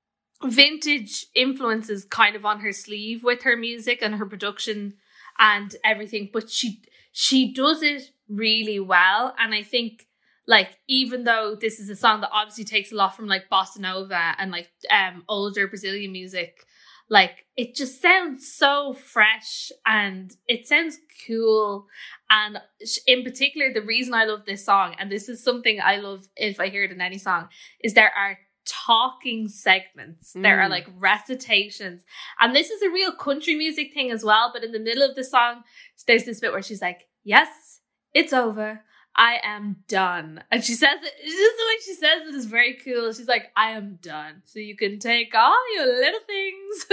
[SPEAKER 5] vintage influences kind of on her sleeve with her music and her production and everything, but she does it really well. And I think, like, even though this is a song that obviously takes a lot from like bossa nova and like older Brazilian music, like, it just sounds so fresh and it sounds cool. And in particular, the reason I love this song, and this is something I love if I hear it in any song, is there are talking segments. There are like recitations. And this is a real country music thing as well. But in the middle of the song, there's this bit where she's like, yes, it's over. I am done. And she says it, just the way she says it is very cool. She's like, I am done. So you can take all your little things.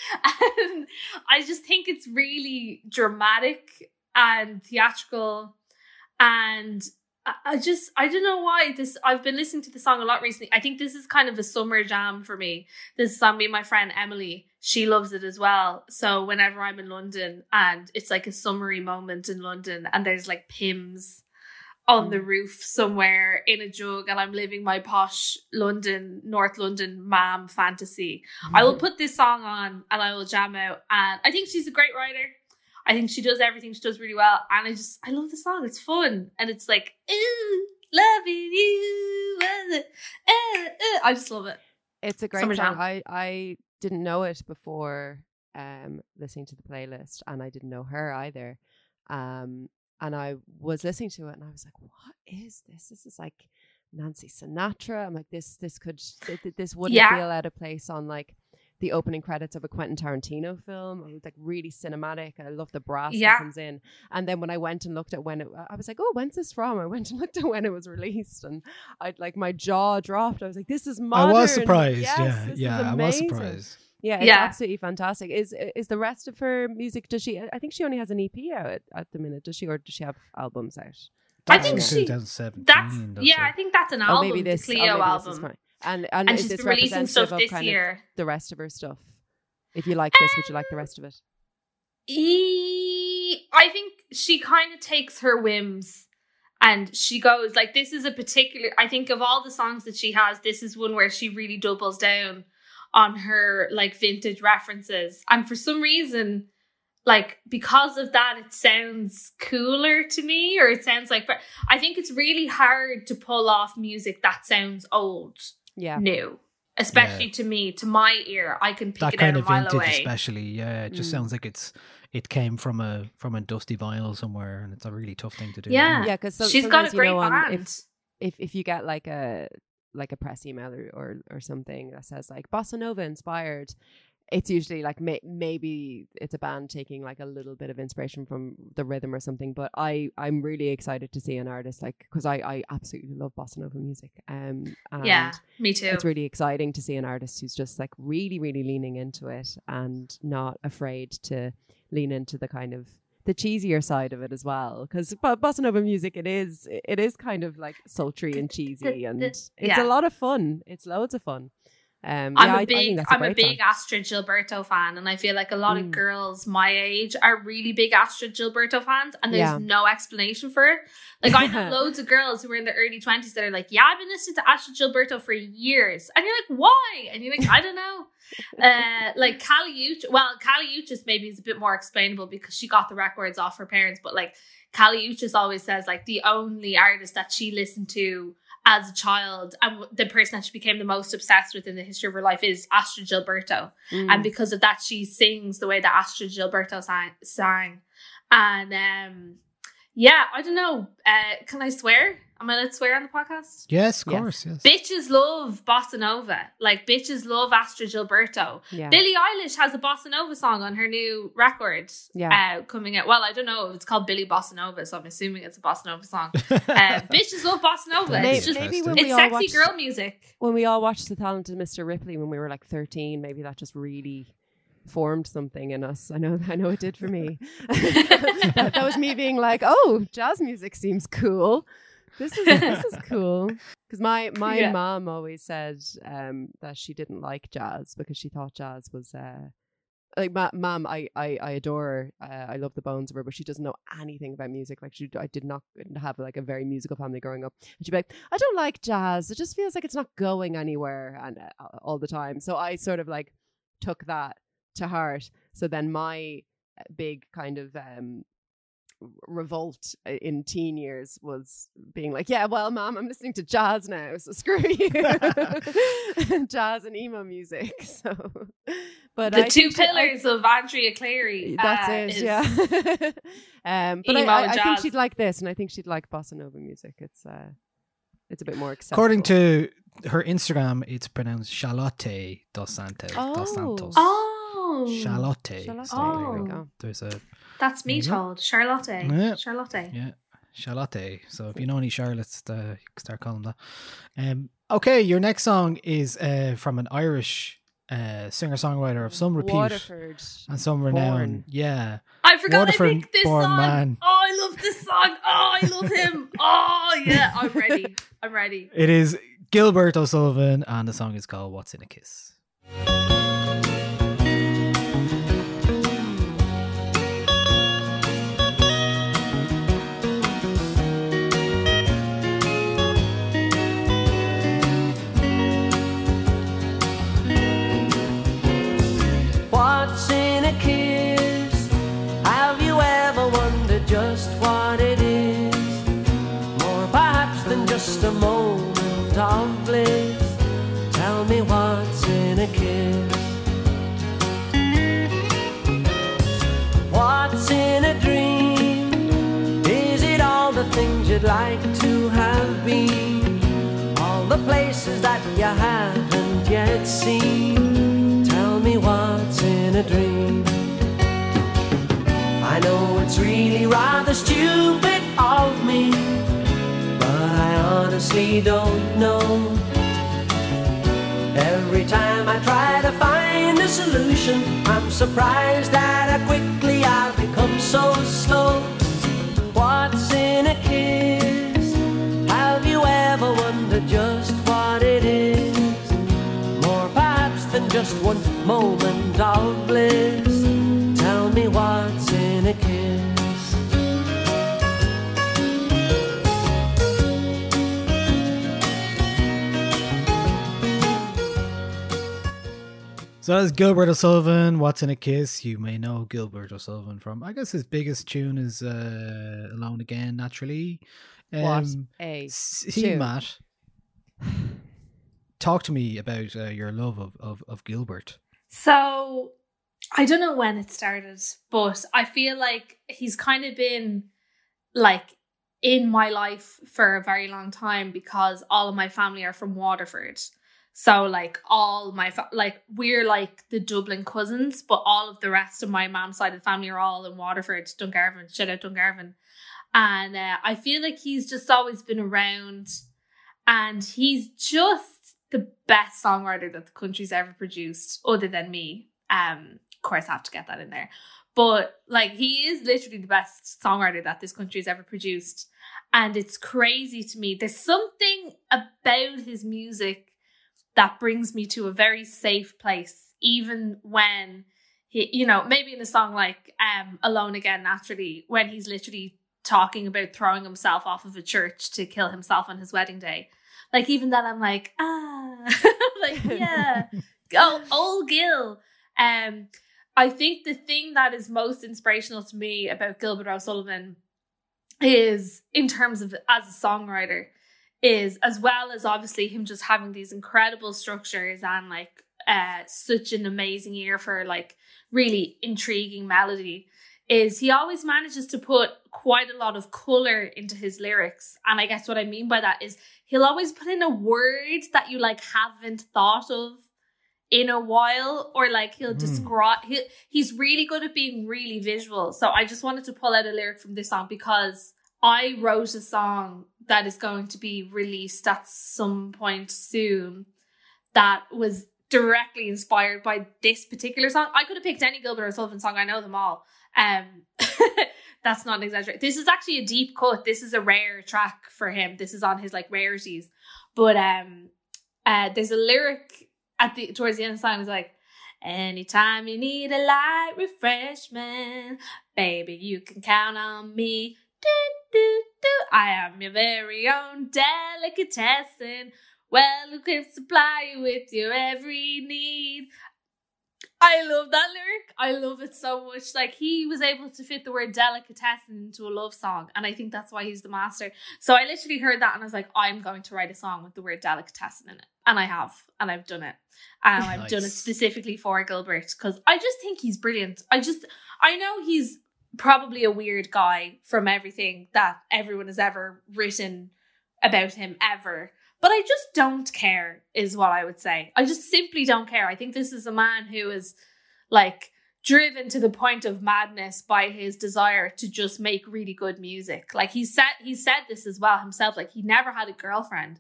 [SPEAKER 5] And I just think it's really dramatic and theatrical. And I don't know why I've been listening to the song a lot recently. I think this is kind of a summer jam for me. This is on me and my friend Emily. She loves it as well. So whenever I'm in London and it's like a summery moment in London and there's like Pimm's on the roof somewhere in a jug and I'm living my posh North London mom fantasy, I will put this song on and I will jam out. And I think she's a great writer. I think she does everything she does really well. And I love the song. It's fun. And it's like, ooh, loving you. I just love it.
[SPEAKER 6] It's a great
[SPEAKER 5] Summer
[SPEAKER 6] song.
[SPEAKER 5] jam.
[SPEAKER 6] I didn't know it before listening to the playlist, and I didn't know her either. And I was listening to it and I was like, what is this? This is like Nancy Sinatra. I'm like, this wouldn't
[SPEAKER 5] Yeah.
[SPEAKER 6] feel out of place on like the opening credits of a Quentin Tarantino film. It was like really cinematic. I love the brass
[SPEAKER 5] Yeah.
[SPEAKER 6] that comes in. And then when I went and looked at I was like, oh, when's this from? I went and looked at when it was released, and my jaw dropped. I was like, this is modern.
[SPEAKER 3] I was surprised.
[SPEAKER 6] Yes, this is
[SPEAKER 3] I was
[SPEAKER 6] amazing.
[SPEAKER 3] surprised.
[SPEAKER 6] Yeah, it's
[SPEAKER 5] Yeah.
[SPEAKER 6] absolutely fantastic. Is the rest of her music? Does she? I think she only has an EP out at the minute. Does she, or does she have albums out?
[SPEAKER 5] I
[SPEAKER 3] That's
[SPEAKER 5] think
[SPEAKER 3] from
[SPEAKER 5] she-
[SPEAKER 3] 2017.
[SPEAKER 5] That's I think that's an album.
[SPEAKER 6] maybe this.
[SPEAKER 5] the Cleo
[SPEAKER 6] maybe
[SPEAKER 5] album.
[SPEAKER 6] This is fine. And
[SPEAKER 5] And
[SPEAKER 6] is
[SPEAKER 5] she's
[SPEAKER 6] this
[SPEAKER 5] been releasing stuff
[SPEAKER 6] representative of
[SPEAKER 5] this
[SPEAKER 6] kind
[SPEAKER 5] year.
[SPEAKER 6] of the rest of her stuff? If you like this, would you like the rest of it?
[SPEAKER 5] I think she kind of takes her whims and she goes like, this is a particular, I think of all the songs that she has, this is one where she really doubles down on her like vintage references. And for some reason, like because of that, it sounds cooler to me, or it sounds like, I think it's really hard to pull off music that sounds old,
[SPEAKER 6] Yeah.
[SPEAKER 5] new. Especially to me, to my ear, I can pick
[SPEAKER 3] That
[SPEAKER 5] it
[SPEAKER 3] kind
[SPEAKER 5] out
[SPEAKER 3] of
[SPEAKER 5] a mile
[SPEAKER 3] vintage,
[SPEAKER 5] away.
[SPEAKER 3] especially, yeah, it just sounds like it came from a dusty vinyl somewhere, and it's a really tough thing to do.
[SPEAKER 5] Yeah.
[SPEAKER 6] Yeah, because
[SPEAKER 5] She's got a
[SPEAKER 6] sometimes,
[SPEAKER 5] great
[SPEAKER 6] you know,
[SPEAKER 5] band.
[SPEAKER 6] if you get like a press email or something that says like bossa nova inspired, it's usually like maybe it's a band taking like a little bit of inspiration from the rhythm or something. But I'm really excited to see an artist like, because I absolutely love bossa nova music. And
[SPEAKER 5] Yeah, me too.
[SPEAKER 6] it's really exciting to see an artist who's just like really, really leaning into it and not afraid to lean into the kind of the cheesier side of it as well. Because bossa nova music, it is kind of like sultry and cheesy, and it's
[SPEAKER 5] yeah.
[SPEAKER 6] a lot of fun. It's loads of fun.
[SPEAKER 5] I'm
[SPEAKER 6] I think that's a
[SPEAKER 5] I'm a
[SPEAKER 6] great
[SPEAKER 5] big
[SPEAKER 6] song.
[SPEAKER 5] Astrid Gilberto fan, and I feel like a lot of girls my age are really big Astrid Gilberto fans, and there's
[SPEAKER 6] Yeah.
[SPEAKER 5] no explanation for it. Like I know loads of girls who are in their early 20s that are like, yeah, I've been listening to Astrid Gilberto for years, and you're like, why? And you're like, I don't know. Like Callie Uchis maybe is a bit more explainable because she got the records off her parents, but like Callie Uchis always says like the only artist that she listened to as a child and the person that she became the most obsessed with in the history of her life is Astrid Gilberto. And because of that, she sings the way that Astrid Gilberto sang. And yeah, I don't know. Can I swear? Am I allowed to swear on the podcast?
[SPEAKER 3] Yes, of course. Yes.
[SPEAKER 5] Bitches love bossa nova. Like bitches love Astrid Gilberto.
[SPEAKER 6] Yeah.
[SPEAKER 5] Billie Eilish has a bossa nova song on her new record coming out. Well, I don't know. It's called Billie Bossa Nova, so I'm assuming it's a bossa nova song. Bitches love bossa nova. It's just
[SPEAKER 6] Maybe when
[SPEAKER 5] it's
[SPEAKER 6] we all
[SPEAKER 5] sexy
[SPEAKER 6] watched,
[SPEAKER 5] girl music.
[SPEAKER 6] when we all watched The Talented Mr. Ripley when we were like 13, maybe that just really formed something in us. I know it did for me. that was me being like, oh, jazz music seems cool. This is cool. Because my mom always said that she didn't like jazz because she thought jazz was like, mom, I adore her. I love the bones of her, but she doesn't know anything about music. Like I did not have like a very musical family growing up. And she'd be like, I don't like jazz. It just feels like it's not going anywhere and all the time. So I sort of like took that to heart. So then my big kind of revolt in teen years was being like, yeah, well, mom, I'm listening to jazz now, so screw you. Jazz and emo music. So but
[SPEAKER 5] The
[SPEAKER 6] I
[SPEAKER 5] two
[SPEAKER 6] think
[SPEAKER 5] pillars of Andrea Clary.
[SPEAKER 6] that's it,
[SPEAKER 5] is
[SPEAKER 6] yeah. But
[SPEAKER 5] emo
[SPEAKER 6] I
[SPEAKER 5] and
[SPEAKER 6] think
[SPEAKER 5] jazz.
[SPEAKER 6] she'd like this, and I think she'd like bossa nova music. It's a bit more accessible.
[SPEAKER 3] According to her Instagram, it's pronounced Charlotte dos Santos.
[SPEAKER 5] Oh,
[SPEAKER 3] Charlotte.
[SPEAKER 6] Charlotte,
[SPEAKER 3] So
[SPEAKER 6] there we go.
[SPEAKER 3] there's a
[SPEAKER 5] that's me
[SPEAKER 3] Yeah.
[SPEAKER 5] told. Charlotte.
[SPEAKER 3] Yeah.
[SPEAKER 5] Charlotte.
[SPEAKER 3] yeah, Charlotte. So if you know any Charlottes, you can start calling them that. Okay, your next song is from an Irish singer-songwriter of some repute
[SPEAKER 6] Waterford
[SPEAKER 3] and some renown.
[SPEAKER 6] born.
[SPEAKER 3] Yeah,
[SPEAKER 5] I forgot I
[SPEAKER 3] Waterford
[SPEAKER 5] picked this
[SPEAKER 3] born
[SPEAKER 5] song.
[SPEAKER 3] man.
[SPEAKER 5] Oh, I love this song. Oh, I love him. Oh, yeah. I'm ready. I'm ready.
[SPEAKER 3] it is Gilbert O'Sullivan, and the song is called "What's in a Kiss."
[SPEAKER 9] What's in a kiss? Have you ever wondered just what it is? More perhaps than just a moment of bliss. Tell me what's in a kiss? What's in a dream? Is it all the things you'd like to have been? All the places that you haven't yet seen? Tell me in a dream. I know it's really rather stupid of me, but I honestly don't know. Every time I try to find a solution, I'm surprised at how quickly I've become so slow. What's in a kiss? Have you ever wondered just what it is? More perhaps than just one moment of bliss. Tell me what's in a kiss.
[SPEAKER 3] So that's Gilbert O'Sullivan, What's in a Kiss. You may know Gilbert O'Sullivan from, I guess his biggest tune is Alone Again, naturally.
[SPEAKER 6] What a
[SPEAKER 3] see,
[SPEAKER 6] tune.
[SPEAKER 3] Matt, talk to me about your love of Gilbert.
[SPEAKER 5] So I don't know when it started, but I feel like he's kind of been like in my life for a very long time because all of my family are from Waterford. So like all my we're like the Dublin cousins, but all of the rest of my mom's side of the family are all in Waterford, Dungarvan. Shout out Dungarvan. And I feel like he's just always been around, and he's just the best songwriter that the country's ever produced, other than me. Of course, I have to get that in there. But like, he is literally the best songwriter that this country's ever produced. And it's crazy to me. There's something about his music that brings me to a very safe place, even when he, you know, maybe in a song like Alone Again, naturally, when he's literally talking about throwing himself off of a church to kill himself on his wedding day. Like, even then I'm like, like, yeah, go, old Gil. I think the thing that is most inspirational to me about Gilbert O'Sullivan is, in terms of as a songwriter, is, as well as obviously him just having these incredible structures and like such an amazing ear for like really intriguing melody, is he always manages to put quite a lot of colour into his lyrics. And I guess what I mean by that is he'll always put in a word that you like haven't thought of in a while, or like he'll describe, he's really good at being really visual. So I just wanted to pull out a lyric from this song because I wrote a song that is going to be released at some point soon that was directly inspired by this particular song. I could have picked any Gilbert O'Sullivan song. I know them all. That's not an exaggeration. This is actually a deep cut. This is a rare track for him. This is on his like rarities. But there's a lyric towards the end of the song is like, anytime you need a light refreshment, baby, you can count on me. Do, do, do. I am your very own delicatessen. Well, who can supply you with your every need? I love that lyric. I love it so much. Like, he was able to fit the word delicatessen into a love song, and I think that's why he's the master. So I literally heard that and I was like, I'm going to write a song with the word delicatessen in it. And I have, and I've done it. And I've done it specifically for Gilbert because I just think he's brilliant. I know he's probably a weird guy from everything that everyone has ever written about him ever. But I just don't care, is what I would say. I just simply don't care. I think this is a man who is like driven to the point of madness by his desire to just make really good music. Like he said this as well himself. Like, he never had a girlfriend.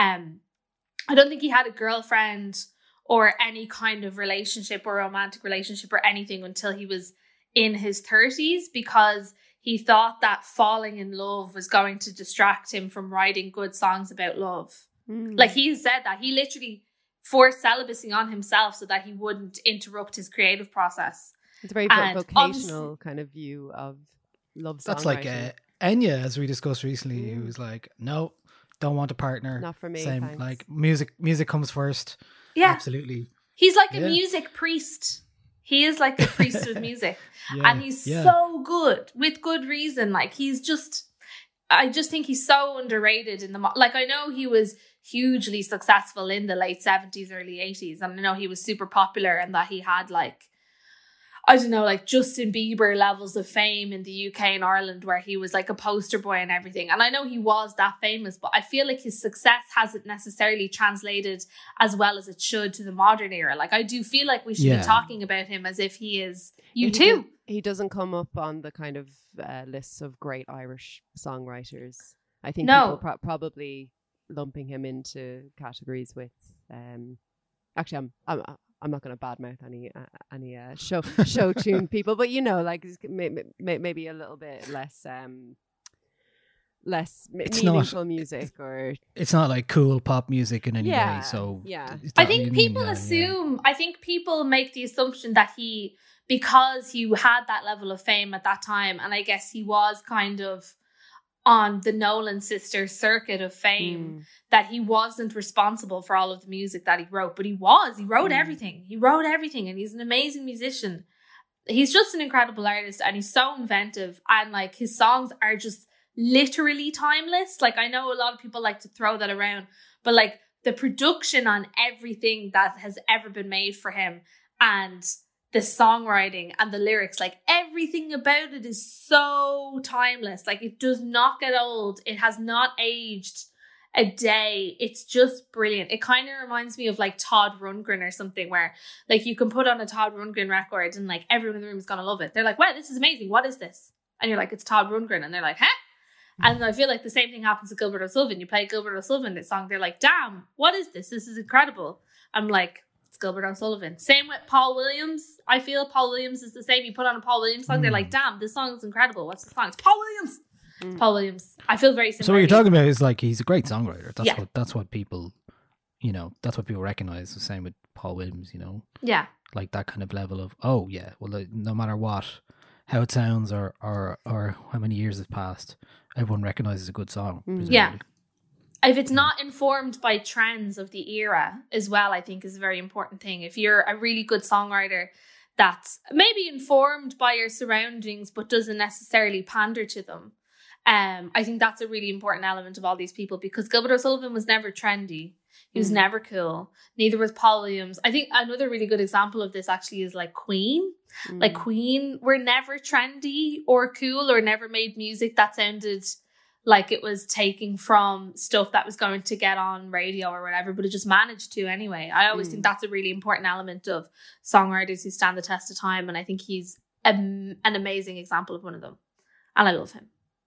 [SPEAKER 5] I don't think he had a girlfriend or any kind of relationship or romantic relationship or anything until he was in his 30s, because he thought that falling in love was going to distract him from writing good songs about love. Like, he said that he literally forced celibacy on himself so that he wouldn't interrupt his creative process.
[SPEAKER 6] It's a very vocational kind of view of love songwriting.
[SPEAKER 3] That's like Enya, as we discussed recently, who was like, no, don't want a partner.
[SPEAKER 6] Not for me,
[SPEAKER 3] Same,
[SPEAKER 6] thanks.
[SPEAKER 3] like music comes first.
[SPEAKER 5] Yeah.
[SPEAKER 3] Absolutely.
[SPEAKER 5] He's like a music priest. He is like a priest of music. And he's so good, with good reason. Like, I just think he's so underrated in like, I know he was hugely successful in the late 70s, early 80s. And I know he was super popular and that he had like, I don't know, like Justin Bieber levels of fame in the UK and Ireland, where he was like a poster boy and everything. And I know he was that famous, but I feel like his success hasn't necessarily translated as well as it should to the modern era. Like, I do feel like we should be talking about him as if he is U2.
[SPEAKER 6] He doesn't come up on the kind of lists of great Irish songwriters. I think people probably lumping him into categories with. Actually, I'm not going to badmouth any show tune people, but you know, like maybe a little bit less meaningful music, or
[SPEAKER 3] it's not like cool pop music in any way. So
[SPEAKER 5] I think people assume. I think people make the assumption that because he had that level of fame at that time, and I guess he was kind of on the Nolan Sisters circuit of fame, that he wasn't responsible for all of the music that he wrote, but he was. He wrote everything. He wrote everything, and he's an amazing musician. He's just an incredible artist, and he's so inventive, and like his songs are just literally timeless. Like, I know a lot of people like to throw that around, but like the production on everything that has ever been made for him, and the songwriting and the lyrics, like everything about it is so timeless. Like, it does not get old. It has not aged a day. It's just brilliant. It kind of reminds me of like Todd Rundgren or something, where like you can put on a Todd Rundgren record and like everyone in the room is going to love it. They're like, wow, this is amazing. What is this? And you're like, it's Todd Rundgren. And they're like, huh? And I feel like the same thing happens to Gilbert O'Sullivan. You play Gilbert O'Sullivan, this song, they're like, damn, what is this? This is incredible. I'm like, it's Gilbert O'Sullivan. Same with Paul Williams. I feel Paul Williams is the same. You put on a Paul Williams song, they're like, damn, this song is incredible. What's the song? It's Paul Williams. Paul Williams. I feel very similar.
[SPEAKER 3] So what you're talking about is like, he's a great songwriter. That's what people, you know, that's what people recognize. The same with Paul Williams, you know.
[SPEAKER 5] Yeah.
[SPEAKER 3] Like that kind of level of, oh yeah, well, no matter what, how it sounds or how many years have passed, everyone recognizes a good song.
[SPEAKER 5] Yeah. If it's not informed by trends of the era as well, I think is a very important thing. If you're a really good songwriter that's maybe informed by your surroundings but doesn't necessarily pander to them, I think that's a really important element of all these people, because Gilbert O'Sullivan was never trendy. He was never cool. Neither was Paul Williams. I think another really good example of this actually is like Queen. Like Queen were never trendy or cool, or never made music that sounded like it was taking from stuff that was going to get on radio or whatever, but it just managed to anyway. I always think that's a really important element of songwriters who stand the test of time, and I think he's an amazing example of one of them. And I love him.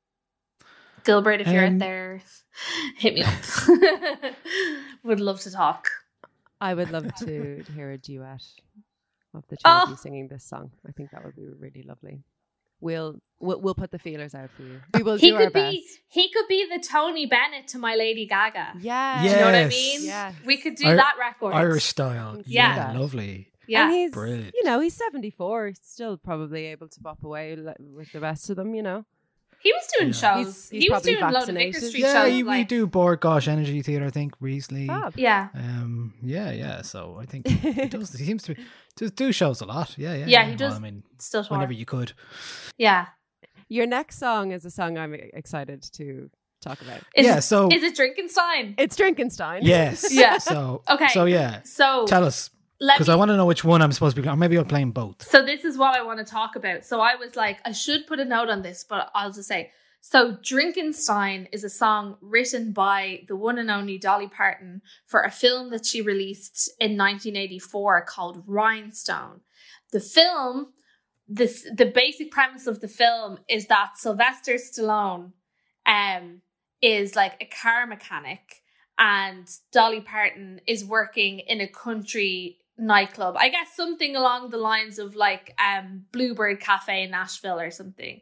[SPEAKER 5] Gilbert, if you're out there, hit me up. Would love to talk.
[SPEAKER 6] I would love to hear a duet of the two of you singing this song. I think that would be really lovely. We'll put the feelers out for you. We will do our best.
[SPEAKER 5] He could be the Tony Bennett to my Lady Gaga.
[SPEAKER 6] Yeah.
[SPEAKER 5] Do you know what I mean?
[SPEAKER 6] Yeah.
[SPEAKER 5] We could do that record.
[SPEAKER 3] Irish style.
[SPEAKER 5] Yeah.
[SPEAKER 3] Lovely.
[SPEAKER 5] Yeah.
[SPEAKER 6] And he's,
[SPEAKER 3] brilliant.
[SPEAKER 6] you know, he's 74. He's still probably able to bop away with the rest of them, you know.
[SPEAKER 5] He was doing shows.
[SPEAKER 6] He's
[SPEAKER 5] He was
[SPEAKER 6] probably
[SPEAKER 5] doing a load of Vicar
[SPEAKER 6] vaccinated.
[SPEAKER 5] Street
[SPEAKER 3] Yeah,
[SPEAKER 5] shows.
[SPEAKER 3] we do Bord Gosh Energy Theatre, I think, recently.
[SPEAKER 6] Fab.
[SPEAKER 5] Yeah.
[SPEAKER 3] Yeah. So I think he does. He seems to do shows a lot. Yeah.
[SPEAKER 5] Yeah, he does.
[SPEAKER 3] Well, I mean,
[SPEAKER 5] Still tour.
[SPEAKER 3] whenever you could.
[SPEAKER 5] Yeah.
[SPEAKER 6] Your next song is a song I'm excited to talk about.
[SPEAKER 5] Is
[SPEAKER 3] Yeah,
[SPEAKER 5] it,
[SPEAKER 3] so-
[SPEAKER 5] is it Drinkenstein?
[SPEAKER 6] It's Drinkenstein.
[SPEAKER 3] Yes.
[SPEAKER 5] Yeah.
[SPEAKER 3] So
[SPEAKER 5] Okay.
[SPEAKER 3] So yeah.
[SPEAKER 5] So
[SPEAKER 3] Tell us,
[SPEAKER 5] let
[SPEAKER 3] because
[SPEAKER 5] me-
[SPEAKER 3] I want to know which one I'm supposed to be. Or maybe I'm playing both.
[SPEAKER 5] So this is what I want to talk about. So I was like, I should put a note on this, but I'll just say. So Drinkenstein is a song written by the one and only Dolly Parton for a film that she released in 1984 called Rhinestone. The film, the basic premise of the film is that Sylvester Stallone is like a car mechanic, and Dolly Parton is working in a country nightclub. I guess something along the lines of like Bluebird Cafe in Nashville or something.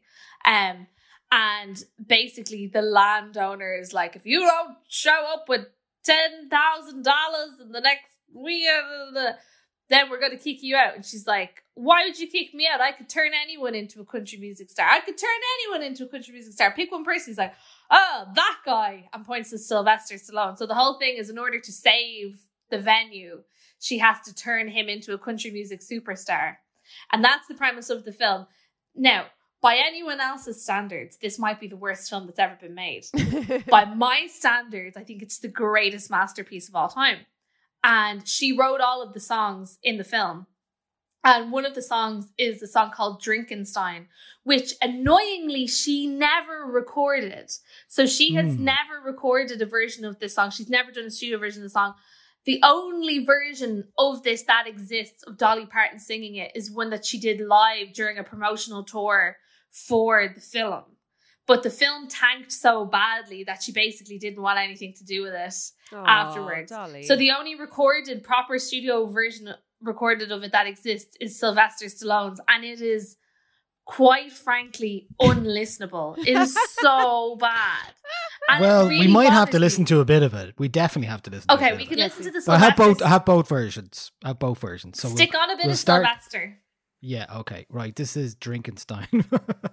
[SPEAKER 5] And basically the landowner is like, if you don't show up with $10,000 in the next week, then we're going to kick you out. And she's like, why would you kick me out? I could turn anyone into a country music star. I could turn anyone into a country music star. Pick one person. He's like, oh, that guy. And points to Sylvester Stallone. So the whole thing is, in order to save the venue, she has to turn him into a country music superstar. And that's the premise of the film. Now, by anyone else's standards, this might be the worst film that's ever been made. By my standards, I think it's the greatest masterpiece of all time. And she wrote all of the songs in the film. And one of the songs is a song called Drinkenstein, which annoyingly she never recorded. So she has never recorded a version of this song. She's never done a studio version of the song. The only version of this that exists of Dolly Parton singing it is one that she did live during a promotional tour for the film. But the film tanked so badly that she basically didn't want anything to do with it afterwards.
[SPEAKER 6] Dolly.
[SPEAKER 5] So the only recorded proper studio version recorded of it that exists is Sylvester Stallone's, and it is quite frankly unlistenable. It is so bad. And
[SPEAKER 3] Well,
[SPEAKER 5] it really
[SPEAKER 3] we might have to
[SPEAKER 5] bothers
[SPEAKER 3] listen
[SPEAKER 5] me.
[SPEAKER 3] to a bit of it. We definitely have to listen to a
[SPEAKER 5] Okay,
[SPEAKER 3] bit
[SPEAKER 5] we
[SPEAKER 3] of
[SPEAKER 5] can
[SPEAKER 3] it.
[SPEAKER 5] listen to the
[SPEAKER 3] So I have
[SPEAKER 5] Sylvester.
[SPEAKER 3] both. I have both versions. I have both versions. So
[SPEAKER 5] Stick on a bit
[SPEAKER 3] we'll
[SPEAKER 5] of
[SPEAKER 3] start.
[SPEAKER 5] Sylvester.
[SPEAKER 3] Yeah. Okay. Right. This is Drinkenstein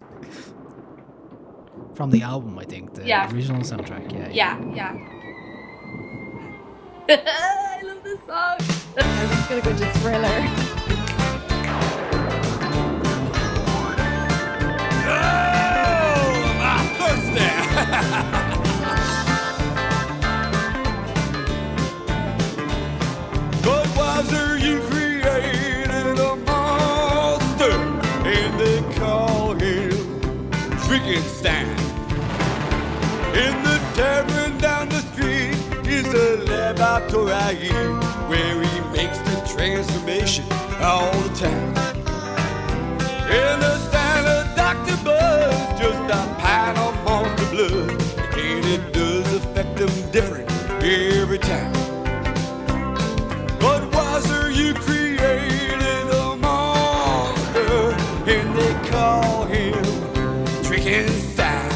[SPEAKER 3] from the album. I think the
[SPEAKER 5] Yeah.
[SPEAKER 3] original soundtrack. Yeah.
[SPEAKER 5] Yeah. I love this song.
[SPEAKER 6] I'm just gonna go to Thriller.
[SPEAKER 2] Budweiser, you created a monster, and they call him Drinkenstein. In the tavern down the street is a laboratory where he makes the transformation all the time. And the standard Dr. Buzz, just a pint of monster blood, and it does affect them different every time. Budweiser, you created a monster, and they call him Drinkenstein.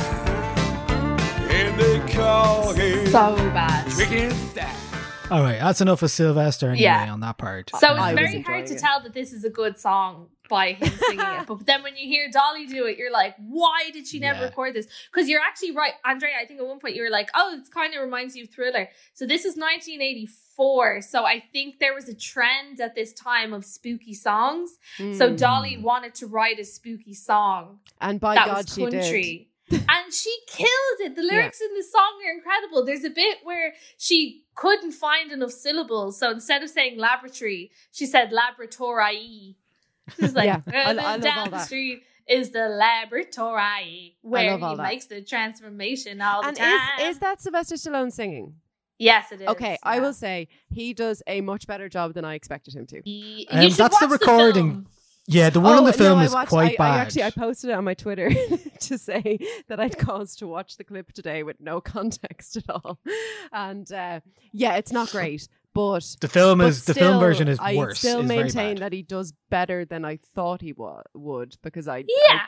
[SPEAKER 2] And they call him
[SPEAKER 5] So bad.
[SPEAKER 2] Drinkenstein.
[SPEAKER 3] All right. That's enough of Sylvester anyway
[SPEAKER 5] Yeah.
[SPEAKER 3] on that part.
[SPEAKER 5] So
[SPEAKER 6] I
[SPEAKER 5] it's
[SPEAKER 6] was
[SPEAKER 5] very hard
[SPEAKER 6] enjoying
[SPEAKER 5] to
[SPEAKER 6] it.
[SPEAKER 5] tell that this is a good song by him singing it. But then when you hear Dolly do it, you're like, why did she never
[SPEAKER 3] Yeah.
[SPEAKER 5] record this? Because you're actually right, Andrea. I think at one point you were like, oh, it kind of reminds you of Thriller. So this is 1984. So I think there was a trend at this time of spooky songs. So Dolly wanted to write a spooky song
[SPEAKER 6] And by
[SPEAKER 5] that
[SPEAKER 6] God,
[SPEAKER 5] was
[SPEAKER 6] she did.
[SPEAKER 5] country. And she killed it. The lyrics in this song are incredible. There's a bit where she couldn't find enough syllables. So instead of saying laboratory, she said laboratory. She's like,
[SPEAKER 6] Yeah, I love
[SPEAKER 5] down
[SPEAKER 6] all
[SPEAKER 5] the
[SPEAKER 6] that.
[SPEAKER 5] street is the laboratory where
[SPEAKER 6] love all
[SPEAKER 5] he
[SPEAKER 6] that.
[SPEAKER 5] makes the transformation all
[SPEAKER 6] And
[SPEAKER 5] the time.
[SPEAKER 6] is that Sylvester Stallone singing?
[SPEAKER 5] Yes, it is.
[SPEAKER 6] Okay, I
[SPEAKER 5] yeah.
[SPEAKER 6] will say he does a much better job than I expected him to.
[SPEAKER 5] You should
[SPEAKER 3] That's the
[SPEAKER 5] watch
[SPEAKER 3] recording.
[SPEAKER 5] film.
[SPEAKER 3] Yeah, the one on the film
[SPEAKER 6] I
[SPEAKER 3] is
[SPEAKER 6] watched-
[SPEAKER 3] quite bad.
[SPEAKER 6] I posted it on my Twitter to say that I'd caused to watch the clip today with no context at all. And yeah, it's not great. But
[SPEAKER 3] the film
[SPEAKER 6] but
[SPEAKER 3] is the film
[SPEAKER 6] still,
[SPEAKER 3] version is
[SPEAKER 6] I
[SPEAKER 3] worse.
[SPEAKER 6] still
[SPEAKER 3] is very
[SPEAKER 6] maintain
[SPEAKER 3] bad.
[SPEAKER 6] that he does better than I thought he would because I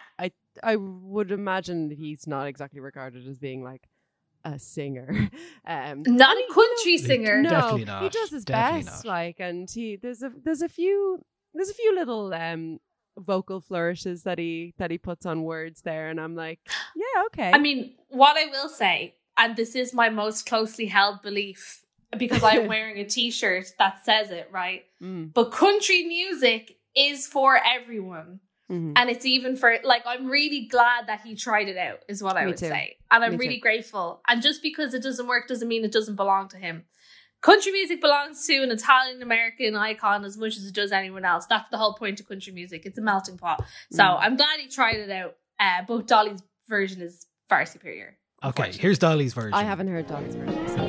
[SPEAKER 6] would imagine that he's not exactly regarded as being like a singer.
[SPEAKER 5] Not
[SPEAKER 6] and
[SPEAKER 5] a
[SPEAKER 6] he-
[SPEAKER 5] country singer.
[SPEAKER 6] No,
[SPEAKER 3] Definitely
[SPEAKER 6] he
[SPEAKER 3] not.
[SPEAKER 6] does his
[SPEAKER 3] Definitely
[SPEAKER 6] best.
[SPEAKER 3] not.
[SPEAKER 6] Like, and there's a few little vocal flourishes that he puts on words there, and I'm like, yeah, okay.
[SPEAKER 5] I mean, what I will say, and this is my most closely held belief because I'm wearing a t-shirt that says it, right? But country music is for everyone.
[SPEAKER 6] Mhm.
[SPEAKER 5] And it's even for, like, I'm really glad that he tried it out, is what I
[SPEAKER 6] Me
[SPEAKER 5] would
[SPEAKER 6] too.
[SPEAKER 5] say. And I'm
[SPEAKER 6] Me
[SPEAKER 5] really
[SPEAKER 6] too.
[SPEAKER 5] grateful. And just because it doesn't work doesn't mean it doesn't belong to him. Country music belongs to an Italian American icon as much as it does anyone else. That's the whole point of country music. It's a melting pot. So I'm glad he tried it out. But Dolly's version is far superior.
[SPEAKER 3] Okay, here's Dolly's version.
[SPEAKER 6] I haven't heard Dolly's version. So.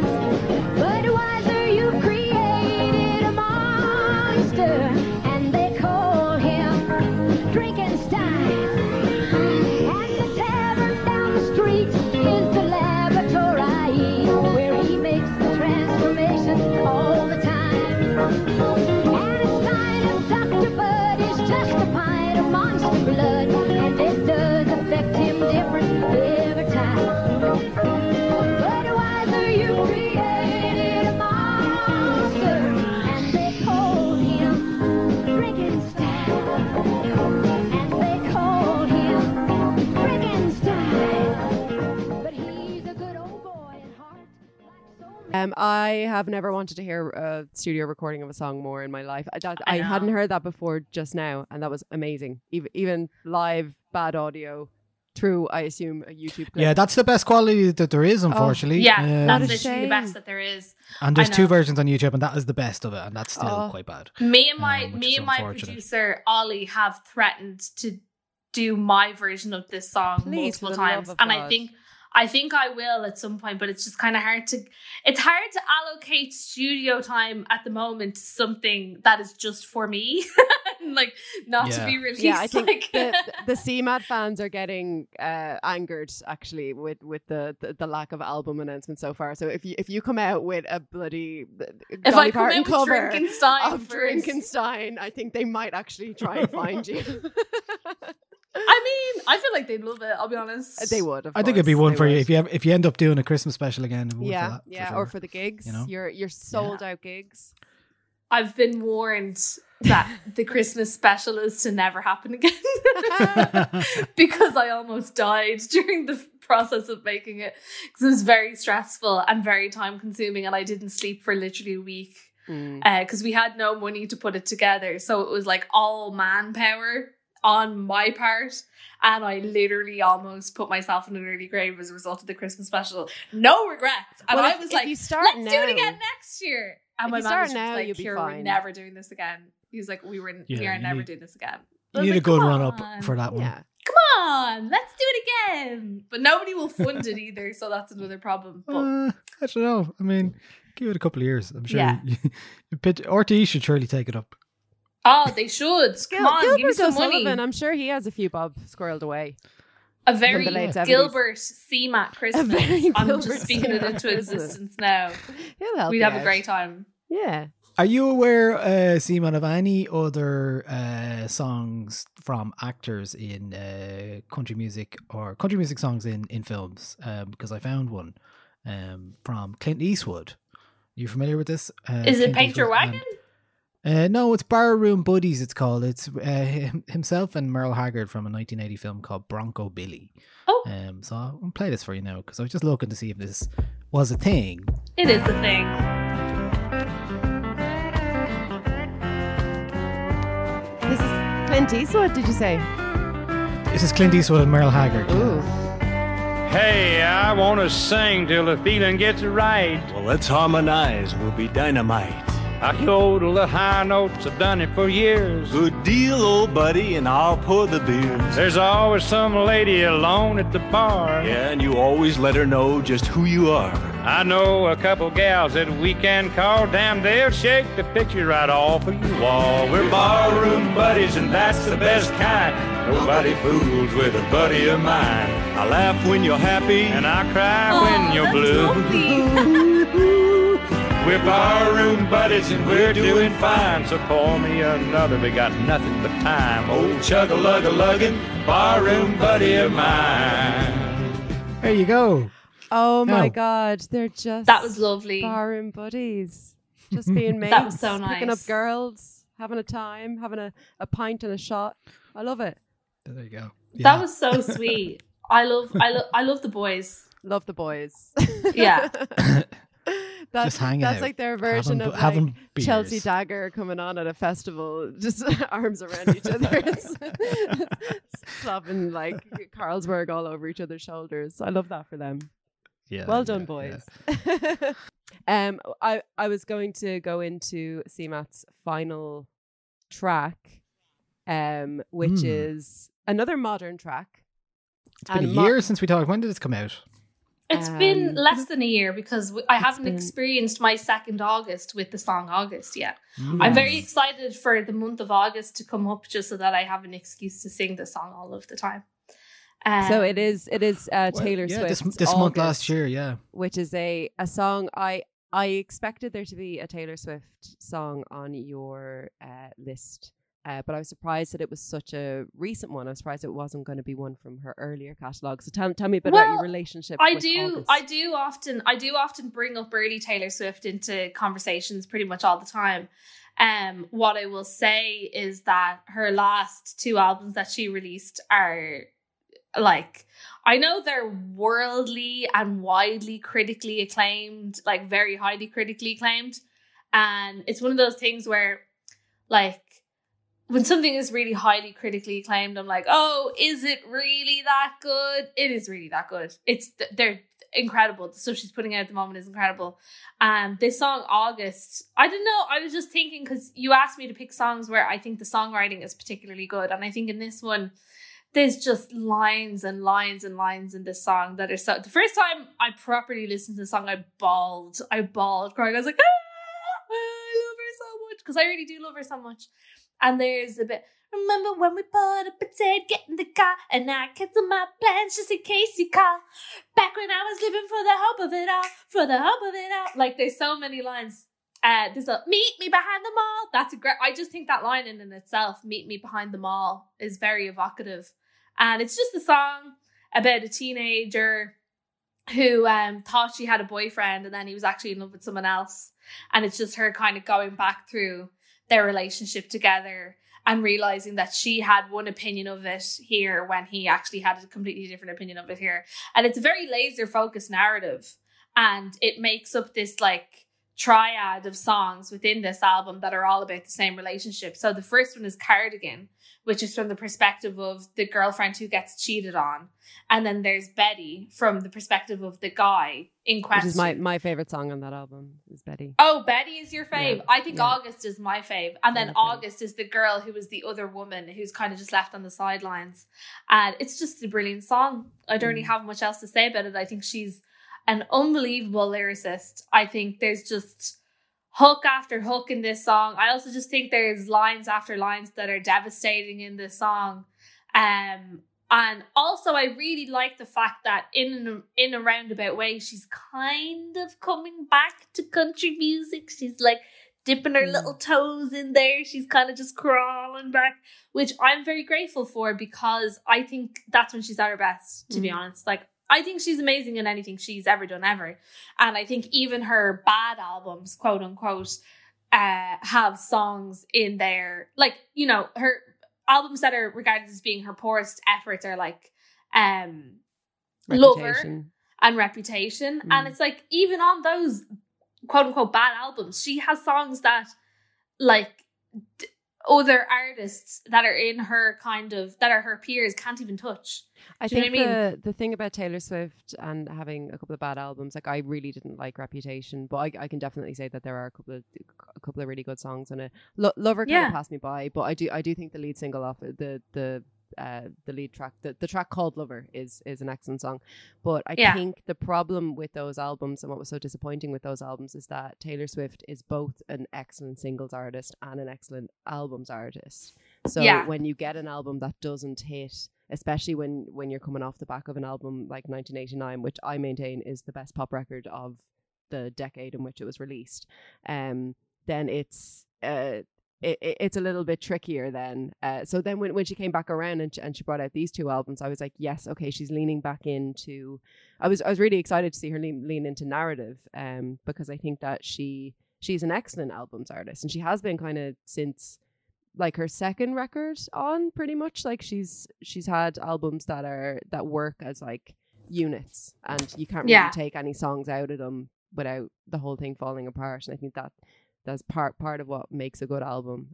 [SPEAKER 4] Budweiser, you created a monster, and they call him Drinkenstein. And the tavern down the street is the laboratory where he makes the transformation all the time. And a sign of Dr. Bud is just a pint of monster blood, and it does affect him different every time. Budweiser, you created a monster, and they call him Drinkenstein. And they call him Drinkenstein. But he's a good old boy at heart, like so many.
[SPEAKER 6] I have never wanted to hear a studio recording of a song more in my life. I
[SPEAKER 5] know.
[SPEAKER 6] hadn't heard that before just now, and that was amazing. Even live, bad audio, through, I assume, a YouTube clip.
[SPEAKER 3] Yeah, that's the best quality that there is, unfortunately.
[SPEAKER 5] Yeah, that's
[SPEAKER 6] a
[SPEAKER 5] literally the
[SPEAKER 6] shame.
[SPEAKER 5] best that there is.
[SPEAKER 3] And there's
[SPEAKER 5] I
[SPEAKER 3] 2
[SPEAKER 5] know.
[SPEAKER 3] versions on YouTube, and that is the best of it, and that's still quite bad.
[SPEAKER 5] Me and my
[SPEAKER 3] which is unfortunate.
[SPEAKER 5] producer Ollie have threatened to do my version of this song
[SPEAKER 6] Please, for
[SPEAKER 5] multiple
[SPEAKER 6] the love
[SPEAKER 5] times,
[SPEAKER 6] of
[SPEAKER 5] and
[SPEAKER 6] God.
[SPEAKER 5] I think I will at some point, but it's just kind of hard to allocate studio time at the moment to something that is just for me, like not to
[SPEAKER 3] Yeah.
[SPEAKER 5] be released.
[SPEAKER 6] Yeah, I think
[SPEAKER 5] like,
[SPEAKER 6] the CMAT fans are getting angered actually with the lack of album announcements so far. So if you come out with a bloody
[SPEAKER 5] if
[SPEAKER 6] Dolly
[SPEAKER 5] I come
[SPEAKER 6] Parton
[SPEAKER 5] out with
[SPEAKER 6] cover
[SPEAKER 5] Drinkenstein
[SPEAKER 6] of
[SPEAKER 5] first,
[SPEAKER 6] Drinkenstein, I think they might actually try and find you.
[SPEAKER 5] I mean, I feel like they'd love it. I'll be honest.
[SPEAKER 6] They would. Of
[SPEAKER 3] I think it'd be
[SPEAKER 6] course,
[SPEAKER 3] one
[SPEAKER 6] they
[SPEAKER 3] for you
[SPEAKER 6] would.
[SPEAKER 3] if you end up doing a Christmas special again. it would
[SPEAKER 6] Yeah,
[SPEAKER 3] for that,
[SPEAKER 6] yeah,
[SPEAKER 3] sure.
[SPEAKER 6] or for the gigs.
[SPEAKER 3] You know?
[SPEAKER 6] You're sold out gigs.
[SPEAKER 5] I've been warned that the Christmas special is to never happen again because I almost died during the process of making it because it was very stressful and very time consuming, and I didn't sleep for literally a week because we had no money to put it together. So it was like all manpower on my part, and I literally almost put myself in an early grave as a result of the Christmas special. No regrets. And
[SPEAKER 6] Well,
[SPEAKER 5] I
[SPEAKER 6] if-
[SPEAKER 5] was
[SPEAKER 6] if
[SPEAKER 5] like,
[SPEAKER 6] you start
[SPEAKER 5] let's do
[SPEAKER 6] now-
[SPEAKER 5] it again next year. And
[SPEAKER 6] If
[SPEAKER 5] my
[SPEAKER 6] you start
[SPEAKER 5] manager
[SPEAKER 6] now,
[SPEAKER 5] was like,
[SPEAKER 6] you'll be
[SPEAKER 5] "Here, we're
[SPEAKER 6] fine."
[SPEAKER 5] never doing this again." He was like, "We
[SPEAKER 3] Yeah,
[SPEAKER 5] are never
[SPEAKER 3] need-
[SPEAKER 5] doing this again."
[SPEAKER 3] You
[SPEAKER 5] I was
[SPEAKER 3] need a
[SPEAKER 5] like,
[SPEAKER 3] good
[SPEAKER 5] "Come
[SPEAKER 3] run up
[SPEAKER 5] on.
[SPEAKER 3] for that one.
[SPEAKER 6] Yeah.
[SPEAKER 5] Come on, let's do it again. But nobody will fund it either, so that's another problem. But
[SPEAKER 3] I don't know. I mean, give it a couple of years. I'm sure.
[SPEAKER 5] Yeah.
[SPEAKER 3] RTE should surely take it up.
[SPEAKER 5] oh, they should. Come on, give me
[SPEAKER 6] Gilbert
[SPEAKER 5] some money.
[SPEAKER 6] O'Sullivan, I'm sure he has a few bob squirreled away.
[SPEAKER 5] A very
[SPEAKER 6] the late 70s.
[SPEAKER 5] Gilbert CMAT Christmas.
[SPEAKER 6] very
[SPEAKER 5] I'm
[SPEAKER 6] Gilbert
[SPEAKER 5] just speaking it
[SPEAKER 6] CMAT
[SPEAKER 5] into
[SPEAKER 6] Christmas.
[SPEAKER 5] existence now.
[SPEAKER 6] He'll help
[SPEAKER 5] We'd
[SPEAKER 6] you
[SPEAKER 5] have a
[SPEAKER 6] out.
[SPEAKER 5] great time.
[SPEAKER 6] Yeah.
[SPEAKER 3] Are you aware, Seaman, of any other songs from actors in country music or country music songs in films? Because I found one from Clint Eastwood. You familiar with this?
[SPEAKER 5] Is it
[SPEAKER 3] Clint
[SPEAKER 5] Paint Your
[SPEAKER 3] Eastwood
[SPEAKER 5] Wagon?
[SPEAKER 3] no, it's Barroom Buddies, it's called. It's himself and Merle Haggard from a 1980 film called Bronco Billy.
[SPEAKER 5] Oh.
[SPEAKER 3] So I'll play this for you now because I was just looking to see if this was a thing.
[SPEAKER 5] It is the thing.
[SPEAKER 6] This is Clint Eastwood, did you say?
[SPEAKER 3] This is Clint Eastwood and Merle Haggard.
[SPEAKER 6] Ooh.
[SPEAKER 10] Hey, I want to sing till the feeling gets right.
[SPEAKER 11] Well, let's harmonize. We'll be dynamite.
[SPEAKER 10] I yodel the high notes, I've done it for years.
[SPEAKER 11] Good deal, old buddy, and I'll pour the beers.
[SPEAKER 10] There's always some lady alone at the bar.
[SPEAKER 11] Yeah, and you always let her know just who you are.
[SPEAKER 10] I know a couple gals that we can call. Damn, they'll shake the picture right off of you all. We're barroom buddies, and that's the best kind. Nobody fools with a buddy of mine.
[SPEAKER 11] I laugh when you're happy,
[SPEAKER 10] And I cry
[SPEAKER 5] Oh,
[SPEAKER 10] when you're
[SPEAKER 5] that's
[SPEAKER 10] blue.
[SPEAKER 5] lovely.
[SPEAKER 10] We're barroom buddies and we're doing fine. So pour me another, we got nothing but time. Old chug-a-lug-a-luggin', barroom buddy of mine.
[SPEAKER 3] There you go.
[SPEAKER 6] Oh my
[SPEAKER 3] No.
[SPEAKER 6] God, they're just
[SPEAKER 5] That was lovely.
[SPEAKER 6] barroom buddies. Just being mates.
[SPEAKER 5] That was so
[SPEAKER 6] Picking up
[SPEAKER 5] nice.
[SPEAKER 6] girls, having a time, having a pint and a shot. I love it.
[SPEAKER 3] There you go.
[SPEAKER 5] That was so sweet. I love the boys.
[SPEAKER 6] Love the boys.
[SPEAKER 5] Yeah.
[SPEAKER 3] Just hanging
[SPEAKER 6] that's
[SPEAKER 3] out,
[SPEAKER 6] like their version
[SPEAKER 3] having-
[SPEAKER 6] of
[SPEAKER 3] having
[SPEAKER 6] like
[SPEAKER 3] beers.
[SPEAKER 6] Chelsea Dagger coming on at a festival, just arms around each other, slopping like Carlsberg all over each other's shoulders. I love that for them.
[SPEAKER 3] Yeah.
[SPEAKER 6] Well done,
[SPEAKER 3] yeah,
[SPEAKER 6] boys.
[SPEAKER 3] yeah.
[SPEAKER 6] I was going to go into CMAT's final track, which is another modern track.
[SPEAKER 3] It's been
[SPEAKER 6] And
[SPEAKER 3] a year since we talked. When did this come out?
[SPEAKER 5] It's been less than a year because I haven't
[SPEAKER 6] been-
[SPEAKER 5] experienced my second August with the song August yet.
[SPEAKER 3] Mm.
[SPEAKER 5] I'm very excited for the month of August to come up just so that I have an excuse to sing the song all of the time.
[SPEAKER 6] So it is
[SPEAKER 3] Well,
[SPEAKER 6] Taylor
[SPEAKER 3] yeah,
[SPEAKER 6] Swift.
[SPEAKER 3] this month last year, yeah.
[SPEAKER 6] Which is a song I expected there to be a Taylor Swift song on your list. But I was surprised that it was such a recent one. I was surprised it wasn't going to be one from her earlier catalogue. So tell me a bit about your relationship.
[SPEAKER 5] I
[SPEAKER 6] with
[SPEAKER 5] do.
[SPEAKER 6] August.
[SPEAKER 5] I do often bring up early Taylor Swift into conversations pretty much all the time. What I will say is that her last two albums that she released are like, I know they're worldly and widely critically acclaimed, like very highly critically acclaimed. And it's one of those things where like, when something is really highly critically acclaimed, I'm like, oh, is it really that good? It is really that good. They're incredible. The stuff she's putting out at the moment is incredible. And this song, August, I don't know. I was just thinking, because you asked me to pick songs where I think the songwriting is particularly good. And I think in this one, there's just lines and lines and lines in this song that are so... The first time I properly listened to the song, I bawled crying. I was like, I love her so much, because I really do love her so much. And there's a bit, remember when we put up a tent, get in the car, and I cancel my plans just in case you call. Back when I was living for the hope of it all, Like, there's so many lines. There's a, meet me behind the mall. That's a great, I just think that line in itself, meet me behind the mall, is very evocative. And it's just a song about a teenager who thought she had a boyfriend, and then he was actually in love with someone else. And it's just her kind of going back through their relationship together and realizing that she had one opinion of it here when he actually had a completely different opinion of it here. And it's a very laser focused narrative, and it makes up this like triad of songs within this album that are all about the same relationship. So the first one is Cardigan, which is from the perspective of the girlfriend who gets cheated on. And then there's Betty from the perspective of the guy in question.
[SPEAKER 6] Which is my favourite song on that album, is Betty.
[SPEAKER 5] Oh, Betty is your fave?
[SPEAKER 6] Yeah.
[SPEAKER 5] I think August is my fave. And then August is the girl who is the other woman who's kind of just left on the sidelines. And it's just a brilliant song. I don't really have much else to say about it. I think she's an unbelievable lyricist. I think there's just hook after hook in this song. I also just think there's lines after lines that are devastating in this song. And also I really like the fact that in a roundabout way, she's kind of coming back to country music. She's like dipping her little toes in there. She's kind of just crawling back, which I'm very grateful for, because I think that's when she's at her best, to be honest. Like, I think she's amazing in anything she's ever done ever. And I think even her bad albums, quote unquote, have songs in there. Like, you know, her albums that are regarded as being her poorest efforts are like Lover and Reputation. And it's like, even on those quote unquote bad albums, she has songs that like other artists that are in her kind of, that are her peers, can't even touch.
[SPEAKER 6] I think the thing about Taylor Swift and having a couple of bad albums, like I really didn't like Reputation, but I can definitely say that there are a couple of really good songs on it. Lover kind of passed me by, but I do think the lead single off the lead track, the track called Lover is an excellent song. But I think the problem with those albums and what was so disappointing with those albums is that Taylor Swift is both an excellent singles artist and an excellent albums artist. So when you get an album that doesn't hit, especially when you're coming off the back of an album like 1989, which I maintain is the best pop record of the decade in which it was released, then it's a little bit trickier then. So then when she came back around and she brought out these two albums, I was like, yes, okay, she's leaning back into... I was really excited to see her lean into narrative, because I think that she's an excellent albums artist, and she has been kind of since like her second record on, pretty much. Like she's had albums that work as like units, and you can't really take any songs out of them without the whole thing falling apart. And I think that's part of what makes a good album.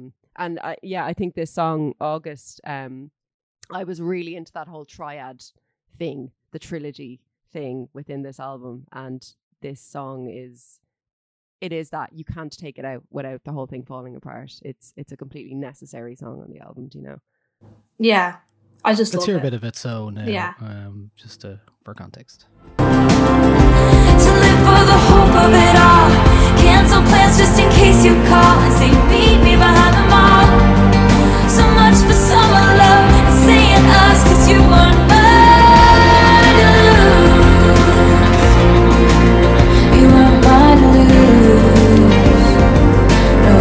[SPEAKER 6] I think this song August, I was really into that whole triad thing, the trilogy thing within this album, and this song is that you can't take it out without the whole thing falling apart. It's a completely necessary song on the album, do you know?
[SPEAKER 5] Yeah, I just
[SPEAKER 3] let's
[SPEAKER 5] hear
[SPEAKER 3] a bit of it. So now, just for context.
[SPEAKER 8] To live for the hope of it all. Cancel plans just in case you call and say meet me behind the mall. So much for summer love and saying us, 'cause you weren't mine to lose. You weren't mine to lose. No.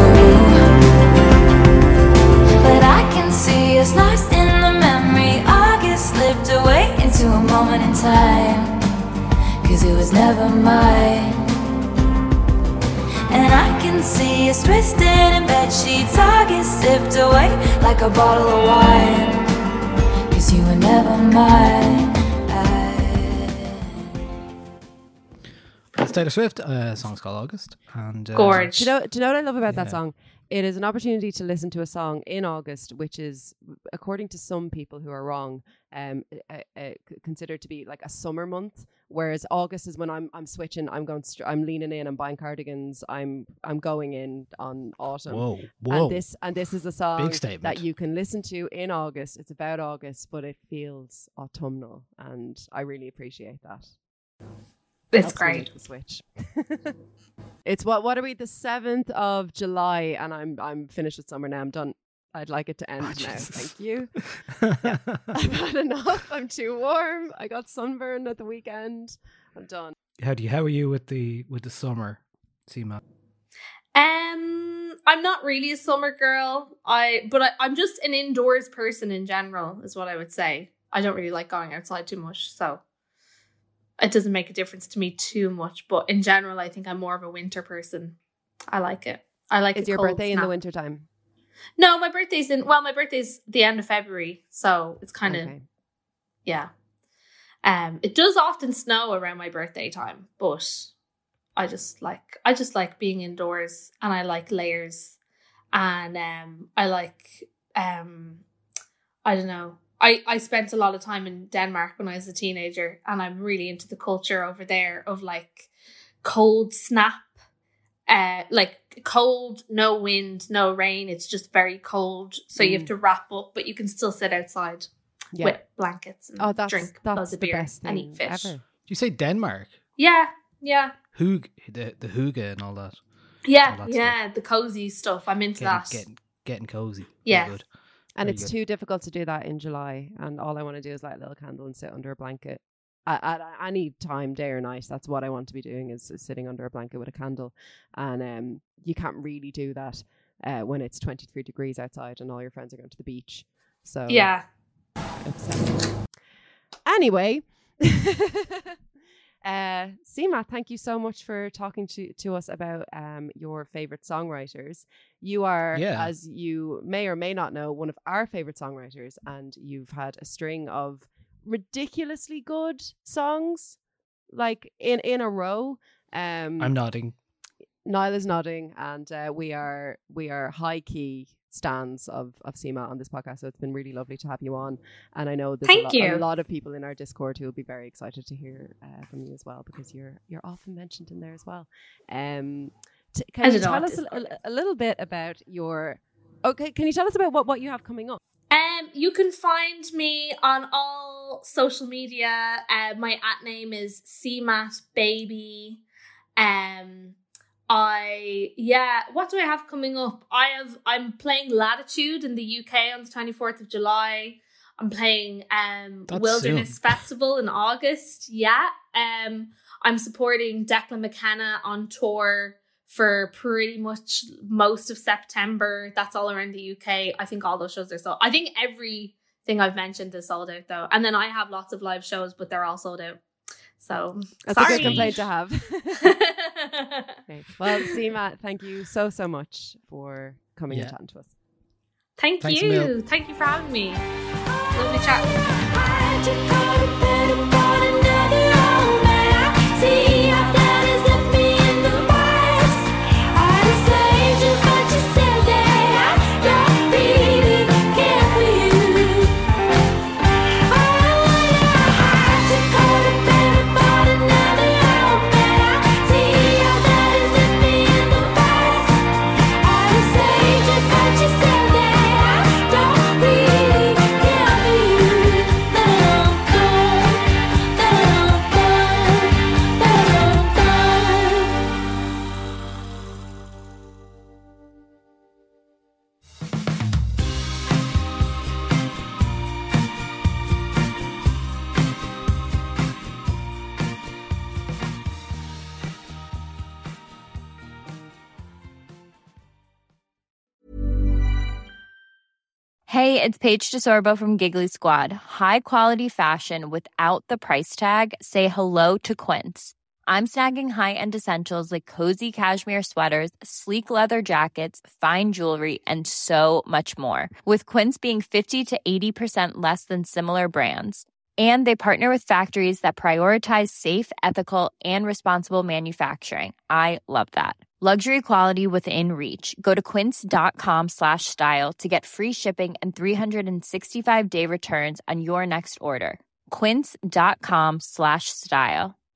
[SPEAKER 8] But I can see us lost in the memory. August slipped away into a moment in time, 'cause it was never mine. And I can see us twisted in bed sheets. August sipped away like a bottle of wine, 'cause you were never mine.
[SPEAKER 3] That's Taylor Swift. Song's called August. And
[SPEAKER 5] Gorge.
[SPEAKER 6] Do you know what I love about that
[SPEAKER 3] Yeah.
[SPEAKER 6] song? It is an opportunity to listen to a song in August, which is, according to some people who are wrong, considered to be like a summer month. Whereas August is when I'm switching. I'm going. I'm leaning in. I'm buying cardigans. I'm going in on autumn.
[SPEAKER 3] Whoa.
[SPEAKER 6] And this is a song
[SPEAKER 3] Big statement.
[SPEAKER 6] that you can listen to in August. It's about August, but it feels autumnal, and I really appreciate that.
[SPEAKER 5] It's
[SPEAKER 6] Helps me
[SPEAKER 5] great.
[SPEAKER 6] make the switch. It's what are we? The 7th of July, and I'm finished with summer now. I'm done. I'd like it to end now.
[SPEAKER 3] Jesus.
[SPEAKER 6] Thank you. Yeah. I've had enough. I'm too warm. I got sunburned at the weekend. I'm done.
[SPEAKER 3] How are you with the summer, Seema?
[SPEAKER 5] I'm not really a summer girl. I'm just an indoors person in general, is what I would say. I don't really like going outside too much, so it doesn't make a difference to me too much. But in general, I think I'm more of a winter person. I like it. I like.
[SPEAKER 6] Is
[SPEAKER 5] a
[SPEAKER 6] your
[SPEAKER 5] cold
[SPEAKER 6] birthday in
[SPEAKER 5] snap.
[SPEAKER 6] the wintertime?
[SPEAKER 5] No, my birthday's the end of February, so it's kind of yeah. It does often snow around my birthday time, but I just like being indoors, and I like layers, and I like I don't know. I spent a lot of time in Denmark when I was a teenager, and I'm really into the culture over there of like cold snap, like cold, no wind, no rain. It's just very cold, so you have to wrap up, but you can still sit outside with blankets and drink loads of
[SPEAKER 6] the
[SPEAKER 5] beer
[SPEAKER 6] best
[SPEAKER 5] and
[SPEAKER 6] thing
[SPEAKER 5] eat fish.
[SPEAKER 6] ever.
[SPEAKER 3] Did you say Denmark?
[SPEAKER 5] Yeah.
[SPEAKER 3] The hygge and all that.
[SPEAKER 5] Yeah,
[SPEAKER 3] all that
[SPEAKER 5] yeah, the cozy stuff. I'm into that.
[SPEAKER 3] Getting cozy.
[SPEAKER 5] Yeah.
[SPEAKER 3] Very good.
[SPEAKER 6] And
[SPEAKER 3] Very
[SPEAKER 6] it's
[SPEAKER 3] good.
[SPEAKER 6] too difficult to do that in July. And all I want to do is light a little candle and sit under a blanket. At any time, day or night, that's what I want to be doing, is sitting under a blanket with a candle. And you can't really do that when it's 23 degrees outside and all your friends are going to the beach. So
[SPEAKER 5] Yeah.
[SPEAKER 6] upsetting. Anyway, Seema, thank you so much for talking to us about your favorite songwriters. You are, as you may or may not know, one of our favorite songwriters, and you've had a string of ridiculously good songs, like in a row.
[SPEAKER 3] I'm nodding.
[SPEAKER 6] Niall is nodding, and we are high key stans of Seema on this podcast, so it's been really lovely to have you on, and I know there's a lot of people in our Discord who will be very excited to hear from you as well, because you're often mentioned in there as well. Can you tell us a little bit about can you tell us about what you have coming up?
[SPEAKER 5] You can find me on all social media. My @name is CMATBaby. What do I have coming up? I'm playing Latitude in the UK on the 24th of July. I'm playing Wilderness Festival in August. Yeah. I'm supporting Declan McKenna on tour for pretty much most of September. That's all around the UK. I think all those shows are sold. I think everything I've mentioned is sold out though. And then I have lots of live shows, but they're all sold out. So
[SPEAKER 6] that's
[SPEAKER 5] sorry.
[SPEAKER 6] a good complaint to have. Okay. Well, Seema, thank you so much for coming and chatting to us.
[SPEAKER 5] Thanks, you.
[SPEAKER 3] Emil.
[SPEAKER 5] Thank you for having me. Lovely chatting.
[SPEAKER 12] Hey, it's Paige DeSorbo from Giggly Squad. High quality fashion without the price tag. Say hello to Quince. I'm snagging high-end essentials like cozy cashmere sweaters, sleek leather jackets, fine jewelry, and so much more. With Quince being 50 to 80% less than similar brands. And they partner with factories that prioritize safe, ethical, and responsible manufacturing. I love that. Luxury quality within reach. Go to quince.com/style to get free shipping and 365-day returns on your next order. Quince.com/style.